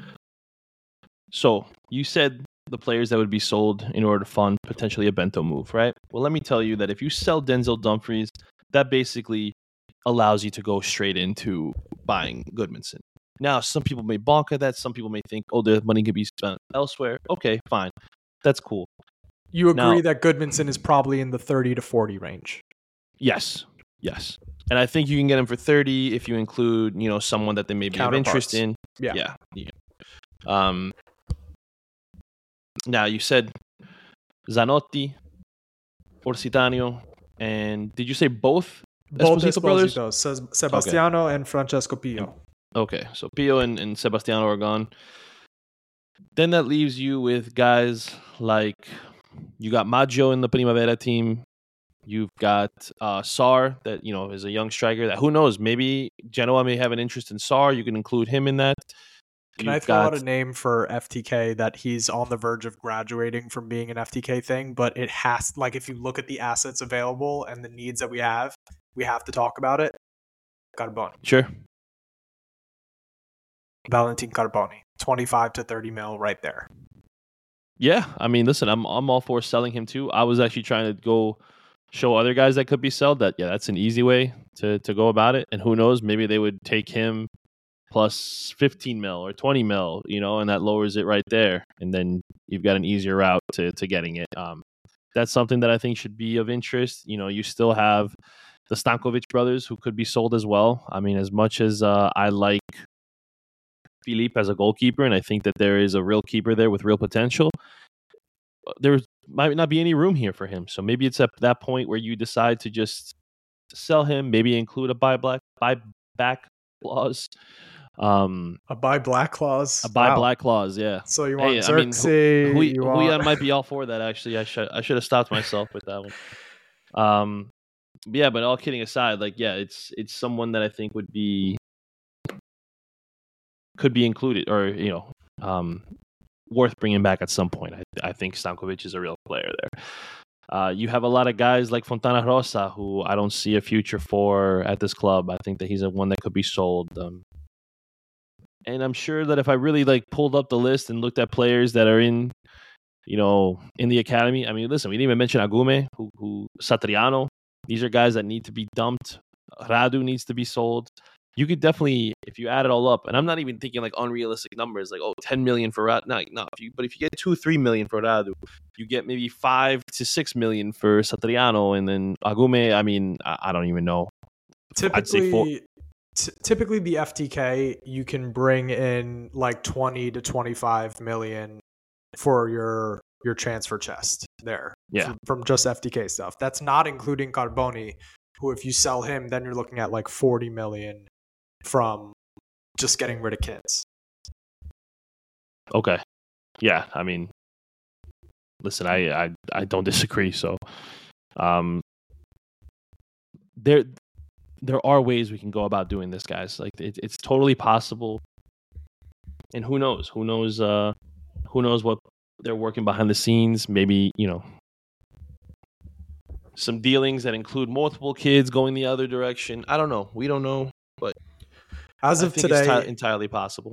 So, you said the players that would be sold in order to fund potentially a Bento move, right? Well, let me tell you that if you sell Denzel Dumfries, that basically allows you to go straight into buying Goodmanson. Now, some people may balk at that. Some people may think, oh, the money could be spent elsewhere. Okay, fine. That's cool. You agree that Goodmanson is probably in the 30 to 40 range? Yes. And I think you can get him for 30 if you include, someone that they may be of interest in. Yeah. Now, you said Zanotti, Orsitanio, and did you say both Esposito brothers? Sebastiano and Francesco Pio. Okay, so Pio and Sebastiano are gone. Then that leaves you with guys like, you got Maggio in the Primavera team. You've got Sarr, that is a young striker that, who knows, maybe Genoa may have an interest in Sarr. You can include him in that. Can I throw out a name for FTK that he's on the verge of graduating from being an FTK thing, but it has, like, if you look at the assets available and the needs that we have to talk about it. Carboni. Sure. Valentin Carboni, 25 to 30 mil right there. Yeah, I mean, listen, I'm all for selling him too. I was actually trying to go show other guys that could be sold that, that's an easy way to go about it. And who knows, maybe they would take him plus 15 mil or 20 mil, and that lowers it right there. And then you've got an easier route to getting it. That's something that I think should be of interest. You still have the Stankovic brothers who could be sold as well. I mean, as much as I like Philippe as a goalkeeper, and I think that there is a real keeper there with real potential, there might not be any room here for him. So maybe it's at that point where you decide to just sell him, maybe include a buyback clause. A buy black clause. Black clause, yeah. So you want Xerxes? Julian might be all for that. Actually, I should have stopped myself with that one. Yeah, but all kidding aside, it's someone that I think could be included, or worth bringing back at some point. I think Stankovic is a real player there. You have a lot of guys like Fontana Rosa, who I don't see a future for at this club. I think that he's one that could be sold. And I'm sure that if I really pulled up the list and looked at players that are in the academy, I mean, listen, we didn't even mention Agume, who Satriano. These are guys that need to be dumped. Radu needs to be sold. You could definitely, if you add it all up, and I'm not even thinking unrealistic numbers, 10 million for Radu. No. But if you get 2-3 million for Radu, you get maybe 5 to 6 million for Satriano, and then Agume. I mean, I don't even know. Typically, the FTK, you can bring in 20 to 25 million for your transfer chest there. Yeah. From just FTK stuff. That's not including Carboni, who, if you sell him, then you're looking at 40 million from just getting rid of kids. Okay. Yeah, I mean, listen, I don't disagree. So, there are ways we can go about doing this, guys. It's totally possible. And who knows? Who knows what they're working behind the scenes? Maybe, some dealings that include multiple kids going the other direction. I don't know. We don't know. But As I of think it's today, entirely possible.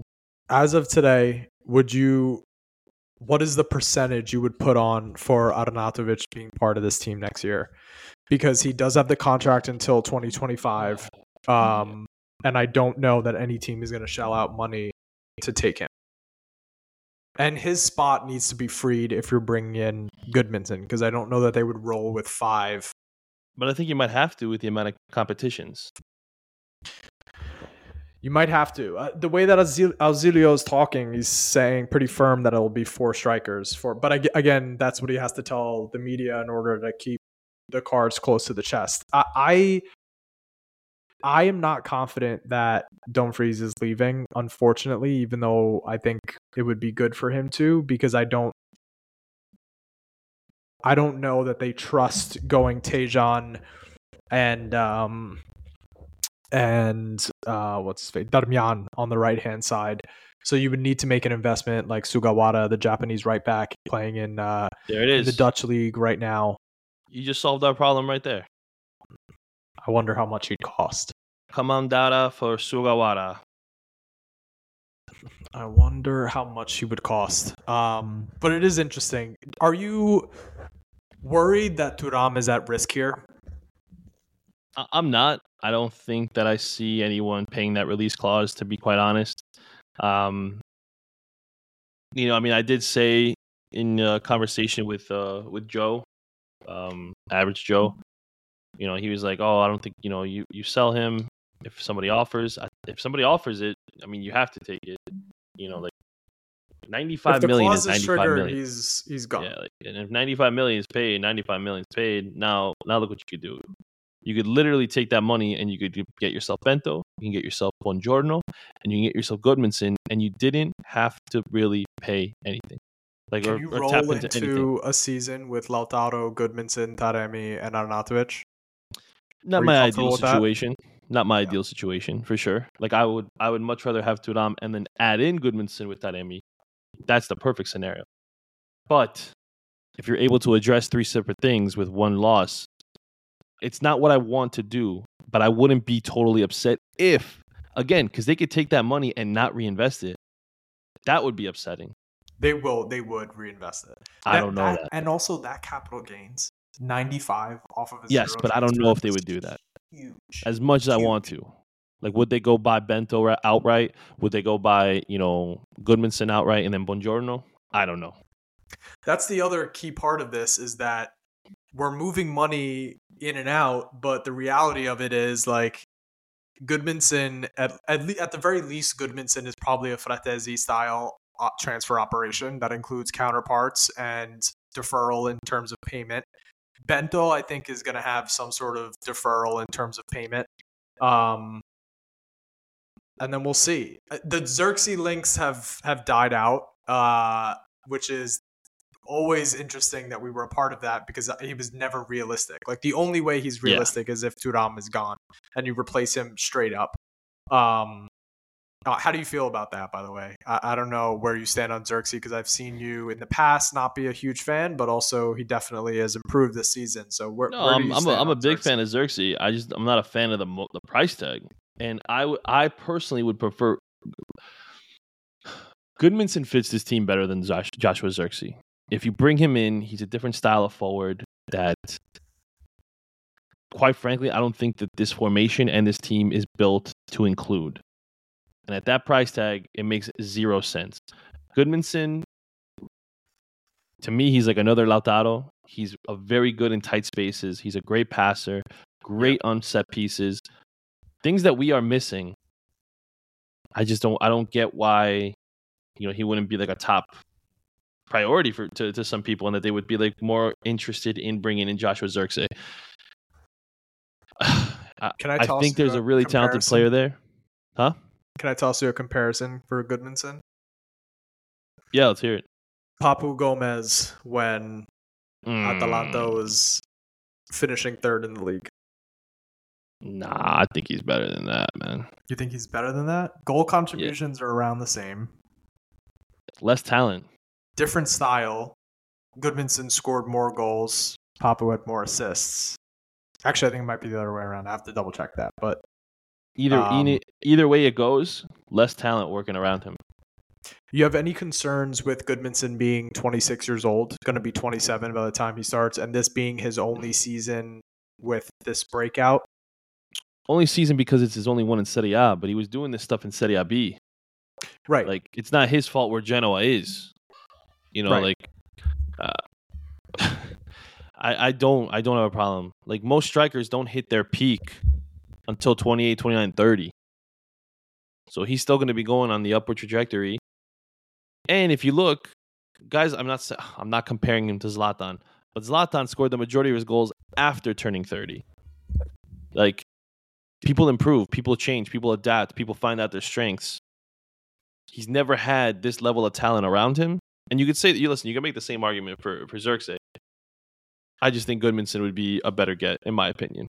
what is the percentage you would put on for Arnautovic being part of this team next year? Because he does have the contract until 2025. And I don't know that any team is going to shell out money to take him. And his spot needs to be freed if you're bringing in Goodmanson, because I don't know that they would roll with 5. But I think you might have to with the amount of competitions. You might have to. The way that Auxilio is talking, he's saying pretty firm that it'll be 4 strikers. But again, that's what he has to tell the media in order to keep the cards close to the chest. I am not confident that Dumfries is leaving, unfortunately, even though I think it would be good for him to, because I don't know that they trust going Tejan and what's his face, Darmian on the right hand side. So you would need to make an investment like Sugawara, the Japanese right back, playing in there it is, in the Dutch league right now. You just solved our problem right there. I wonder how much he'd cost. Kamandara for Sugawara. I wonder how much he would cost. But it is interesting. Are you worried that Thuram is at risk here? I'm not. I don't think that I see anyone paying that release clause, to be quite honest. I mean, I did say in a conversation with Joe, Average Joe, he was like, "Oh, I don't think you sell him if somebody offers. If somebody offers it, I mean, you have to take it. Like 95 million is 95 million. He's gone. Yeah, and if 95 million is paid, 95 million is paid. Now look what you could do. You could literally take that money and you could get yourself Bento, you can get yourself Buongiorno, and you can get yourself Goodmanson, and you didn't have to really pay anything. Can you roll tap into anything. A season with Lautaro, Goodmanson, Taremi, and Arnautovic? Not my ideal situation. Not my ideal situation, for sure. Like I would much rather have Thuram and then add in Goodmanson with Taremi. That's the perfect scenario. But if you're able to address 3 separate things with 1 loss, it's not what I want to do, but I wouldn't be totally upset if, again, because they could take that money and not reinvest it. That would be upsetting. They would reinvest it. I don't know that. And also that capital gains, 95 off of a yes, but I don't know if they would do that. Huge. As much as I want to. Like, would they go buy Bento outright? Would they go buy, Goodmanson outright and then Buongiorno? I don't know. That's the other key part of this, is that we're moving money in and out, but the reality of it is, like, Goodmanson, at the very least, Goodmanson is probably a Fratesi style transfer operation that includes counterparts and deferral in terms of payment. Bento, I think, is going to have some sort of deferral in terms of payment. And then we'll see. The Xerxes links have died out, which is always interesting that we were a part of that, because he was never realistic. Like, the only way he's realistic is if Thuram is gone and you replace him straight up. How do you feel about that, by the way? I don't know where you stand on Xerxes, because I've seen you in the past not be a huge fan, but also he definitely has improved this season. So where do you stand I'm a on big Xerxes? fan of Xerxes. I'm not a fan of the price tag, and I personally would prefer Goodmanson fits this team better than Joshua Xerxes. If you bring him in, he's a different style of forward that, quite frankly, I don't think that this formation and this team is built to include. And at that price tag, it makes 0 sense. Goodmanson, to me, he's like another Lautaro. He's very good in tight spaces. He's a great passer, great on set pieces. Things that we are missing. I don't get why, he wouldn't be like a top priority to some people, and that they would be like more interested in bringing in Joshua Xerxes. I think there's a really talented player there. Huh? Can I toss you a comparison for Goodmanson? Yeah, let's hear it. Papu Gomez when Atalanta was finishing 3rd in the league. Nah, I think he's better than that, man. You think he's better than that? Goal contributions are around the same. Less talent. Different style. Goodmanson scored more goals. Papu had more assists. Actually, I think it might be the other way around. I have to double check that. But Either way it goes, less talent working around him. You have any concerns with Goodmanson being 26 years old, going to be 27 by the time he starts, and this being his only season with this breakout? Only season because it's his only one in Serie A, but he was doing this stuff in Serie B. Right. Like, it's not his fault where Genoa is. You know, Right. I don't have a problem. Like, most strikers don't hit their peak until 28, 29, 30. So he's still going to be going on the upward trajectory. And if you look, guys, I'm not comparing him to Zlatan, but Zlatan scored the majority of his goals after turning 30. Like, people improve, people change, people adapt, people find out their strengths. He's never had this level of talent around him. And you could say that, you can make the same argument for Xerxes. I just think Goodmanson would be a better get, in my opinion.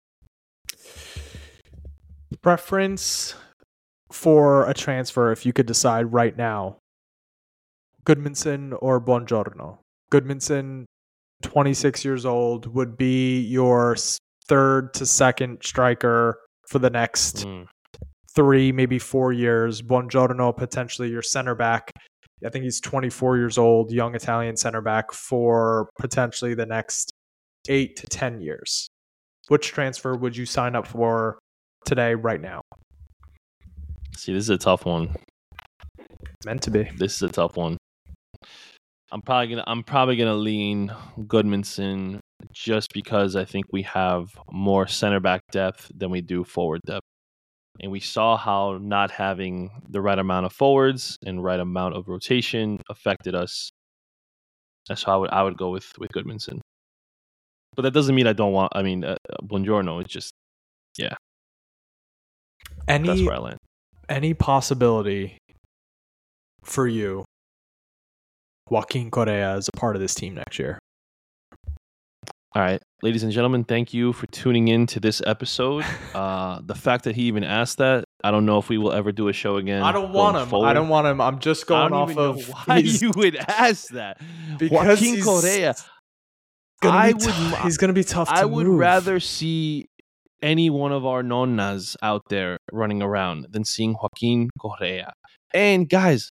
Preference for a transfer, if you could decide right now, Goodmanson or Buongiorno? Goodmanson, 26 years old, would be your third to second striker for the next 3, maybe 4 years. Buongiorno, potentially your center back. I think he's 24 years old, young Italian center back for potentially the next 8 to 10 years. Which transfer would you sign up for today, right now? See, this is a tough one. It's meant to be. This is a tough one. I'm probably gonna lean Goodmanson just because I think we have more center back depth than we do forward depth. And we saw how not having the right amount of forwards and right amount of rotation affected us. That's how I would go with Goodmanson. But that doesn't mean Buongiorno. It's just, yeah. That's where I land. Any possibility for you Joaquin Correa is a part of this team next year? All right, ladies and gentlemen, thank you for tuning in to this episode. The fact that he even asked that, I don't know if we will ever do a show again. I don't want him. Forward. I don't want him. I'm just going off of why you would ask that. Because Joaquin Correa. He's going to be tough to I would move. rather see any one of our nonnas out there running around than seeing Joaquin Correa. And guys,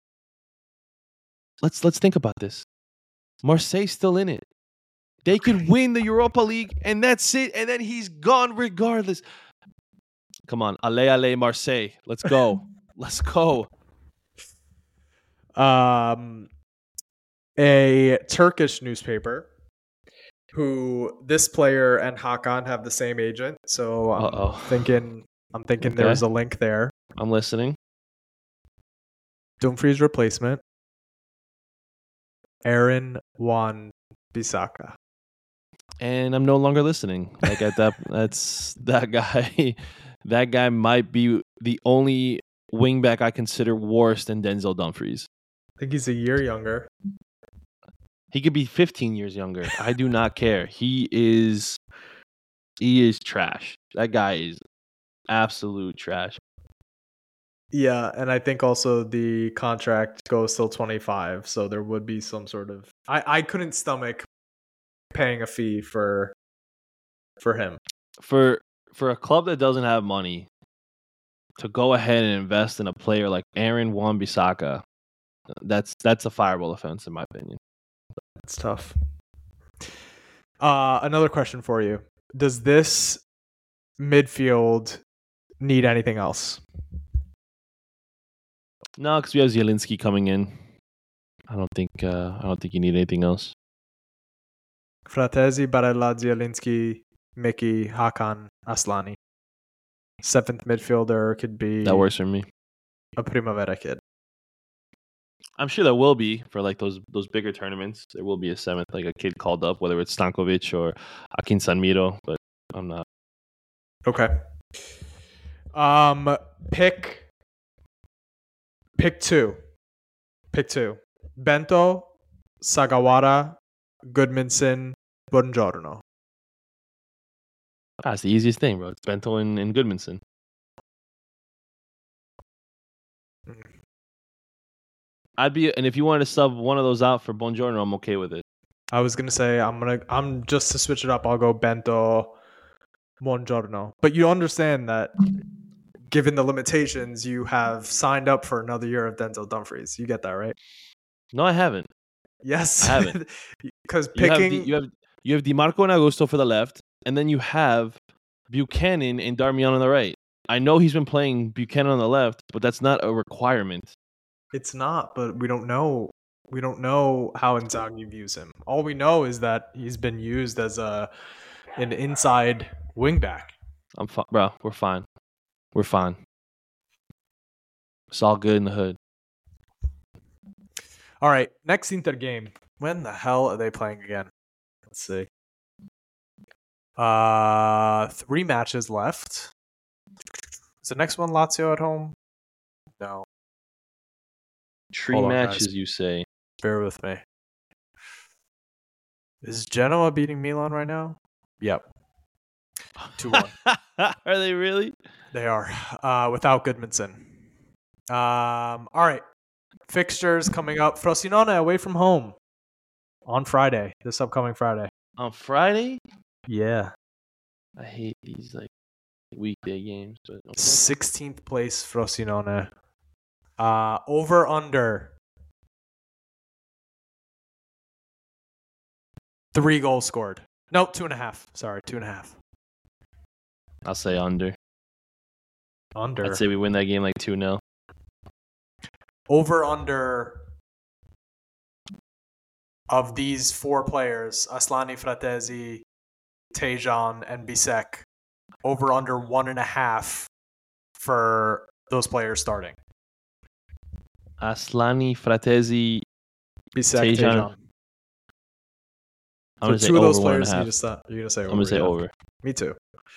let's think about this. Marseille's still in it. They could win the Europa League, and that's it. And then he's gone regardless. Come on, allez, Marseille. Let's go. Let's go. A Turkish newspaper, who this player and Hakan have the same agent. So I'm thinking Okay. there's a link there. I'm listening. Dumfries replacement, Aaron Wan-Bissaka. And I'm no longer listening. Like at that's that guy. That guy might be the only wingback I consider worse than Denzel Dumfries. I think he's a year younger. He could be 15 years younger. I do not care. He is trash. That guy is absolute trash. Yeah, and I think also the contract goes till 25, so there would be some sort of... I couldn't stomach paying a fee for him. For a club that doesn't have money to go ahead and invest in a player like Aaron Wan-Bissaka, that's a fireable offense in my opinion. It's tough. Another question for you. Does this midfield need anything else? No, because we have Zielinski coming in. I don't think you need anything else. Fratesi, Barella, Zielinski, Mickey, Hakan, Aslani. 7th midfielder could be... That works for me. A Primavera kid. I'm sure there will be for like those bigger tournaments. There will be a 7th, like a kid called up, whether it's Stankovic or Akin Sanmiro, but I'm not. Okay. Pick two. Bento, Sagawara, Goodmanson, Buongiorno. That's the easiest thing, bro. It's Bento and Goodmanson. And if you wanted to sub one of those out for Buongiorno, I'm okay with it. I was gonna say I'm just to switch it up. I'll go Bento, Buongiorno. But you understand that given the limitations, you have signed up for another year of Denzel Dumfries. You get that, right? No, I haven't. Yes. I haven't. Because You picking... have DiMarco and Augusto for the left, and then you have Buchanan and Darmian on the right. I know he's been playing Buchanan on the left, but that's not a requirement. It's not, but we don't know. We don't know how Inzaghi views him. All we know is that he's been used as an inside wingback. Bro, we're fine. We're fine. It's all good in the hood. All right, next Inter game. When the hell are they playing again? Let's see. 3 matches left. Is the next one Lazio at home? No. 3 matches, guys. You say? Bear with me. Is Genoa beating Milan right now? Yep. 2-1. Are they really? They are. Without Goodmanson. All right. Fixtures coming up. Frosinone away from home on Friday. This upcoming Friday. On Friday? Yeah. I hate these weekday games. But okay. 16th place Frosinone. Over under 3 goals scored. No, 2.5. Sorry, 2.5. I'll say under. Under. I'd say we win that game like 2-0. Over under of these 4 players, Aslani, Fratesi, Tejan, and Bisek. Over under 1.5 for those players starting. Aslani, Fratesi, Bisek, Tejan. I'm so 2 of those players you're going to say over. I'm going to say over. Me too.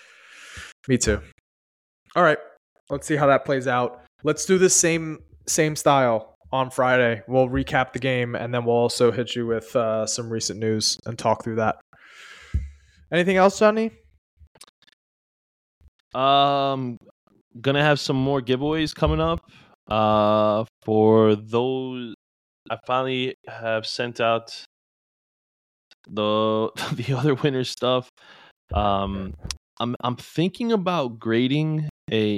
All right. Let's see how that plays out. Let's do the same style on Friday. We'll recap the game, and then we'll also hit you with some recent news and talk through that. Anything else, Johnny? Gonna have some more giveaways coming up. For those, I finally have sent out the other winner stuff. I'm thinking about grading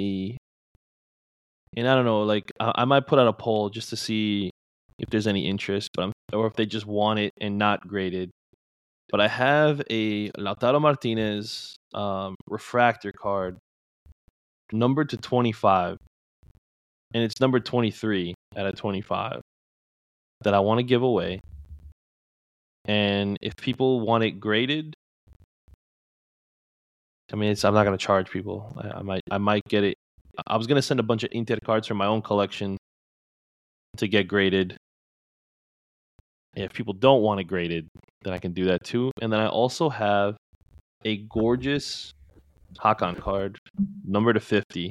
and I don't know, like I might put out a poll just to see if there's any interest, or if they just want it and not graded. But I have a Lautaro Martinez refractor card numbered to 25, and it's numbered 23 out of 25 that I want to give away. And if people want it graded, I mean, I'm not gonna charge people. I might get it. I was gonna send a bunch of Inter cards from my own collection to get graded. If people don't want it graded, then I can do that too. And then I also have a gorgeous Hakan card, number to 50.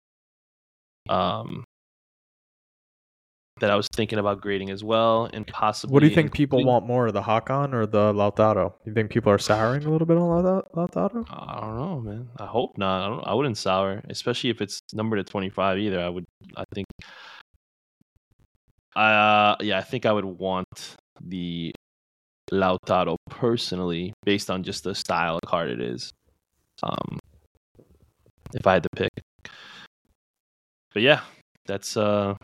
That I was thinking about grading as well, and possibly. What do you think people want more, the Hakan or the Lautaro? You think people are souring a little bit on Lautaro? I don't know, man. I hope not. I wouldn't sour, especially if it's numbered at 25 either. I think I would want the Lautaro personally, based on just the style of card it is. If I had to pick. But yeah, that's the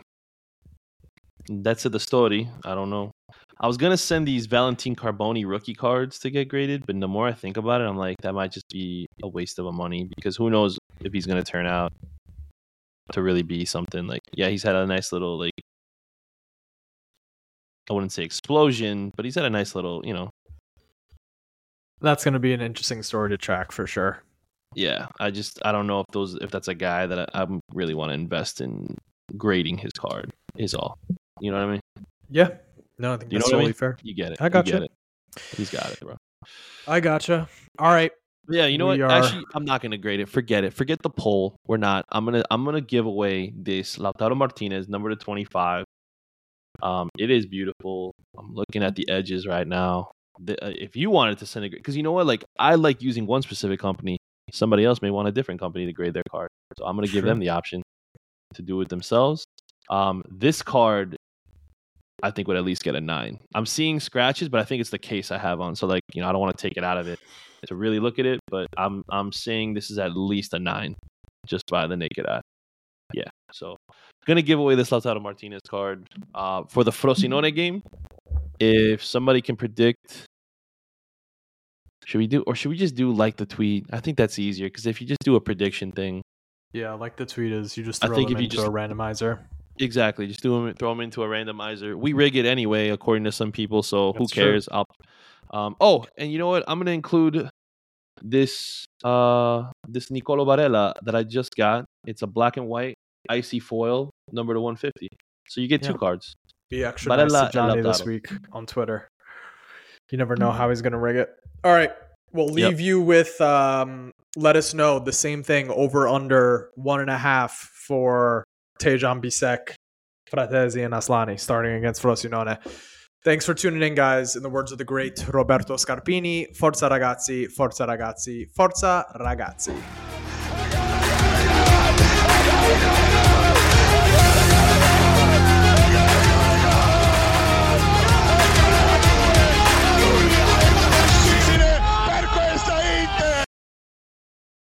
story. I don't know. I was gonna send these Valentin Carboni rookie cards to get graded, but the more I think about it, I'm like, that might just be a waste of money, because who knows if he's gonna turn out to really be something. Like, yeah, he's had a nice little, like, I wouldn't say explosion, but he's had a nice little, That's gonna be an interesting story to track for sure. Yeah, I don't know if that's a guy that I really want to invest in grading his card. Is all. You know what I mean? Yeah. No, I think that's totally fair. You get it. I gotcha. He's got it, bro. I gotcha. All right. Yeah, you know what? Actually, I'm not gonna grade it. Forget it. Forget the poll. We're not. I'm gonna give away this Lautaro Martinez, number to 25. It is beautiful. I'm looking at the edges right now. If you wanted to send a grade, because you know what? Like, I like using one specific company. Somebody else may want a different company to grade their card. So I'm gonna give them the option to do it themselves. This card, I think, would at least get a 9. I'm seeing scratches, but I think it's the case I have on. So, like, I don't want to take it out of it. to really look at it, but I'm saying this is at least a 9 just by the naked eye. Yeah, so gonna give away this Lautaro Martinez card for the Frosinone game. If somebody can predict, should we just do like the tweet? I think that's easier because if you just do a prediction thing, Yeah, like the tweet is, you just I throw think them if you into just- a randomizer. exactly, just throw them into a randomizer. We rig it anyway, according to some people, so who That's true. cares? Oh, and you know what? I'm gonna include this Nicolo Barella that I just got. It's a black and white icy foil, number to 150. So you get 2 Yeah. cards. Be extra nice Barella to Johnny and this Lautaro. week on Twitter. You never know how he's going to rig it. All right. We'll Yep. leave you with, let us know the same thing, over under 1.5 for Tejan Bisek, Fratesi, and Aslani starting against Frosinone. Thanks for tuning in, guys. In the words of the great Roberto Scarpini, Forza ragazzi, forza ragazzi, forza ragazzi.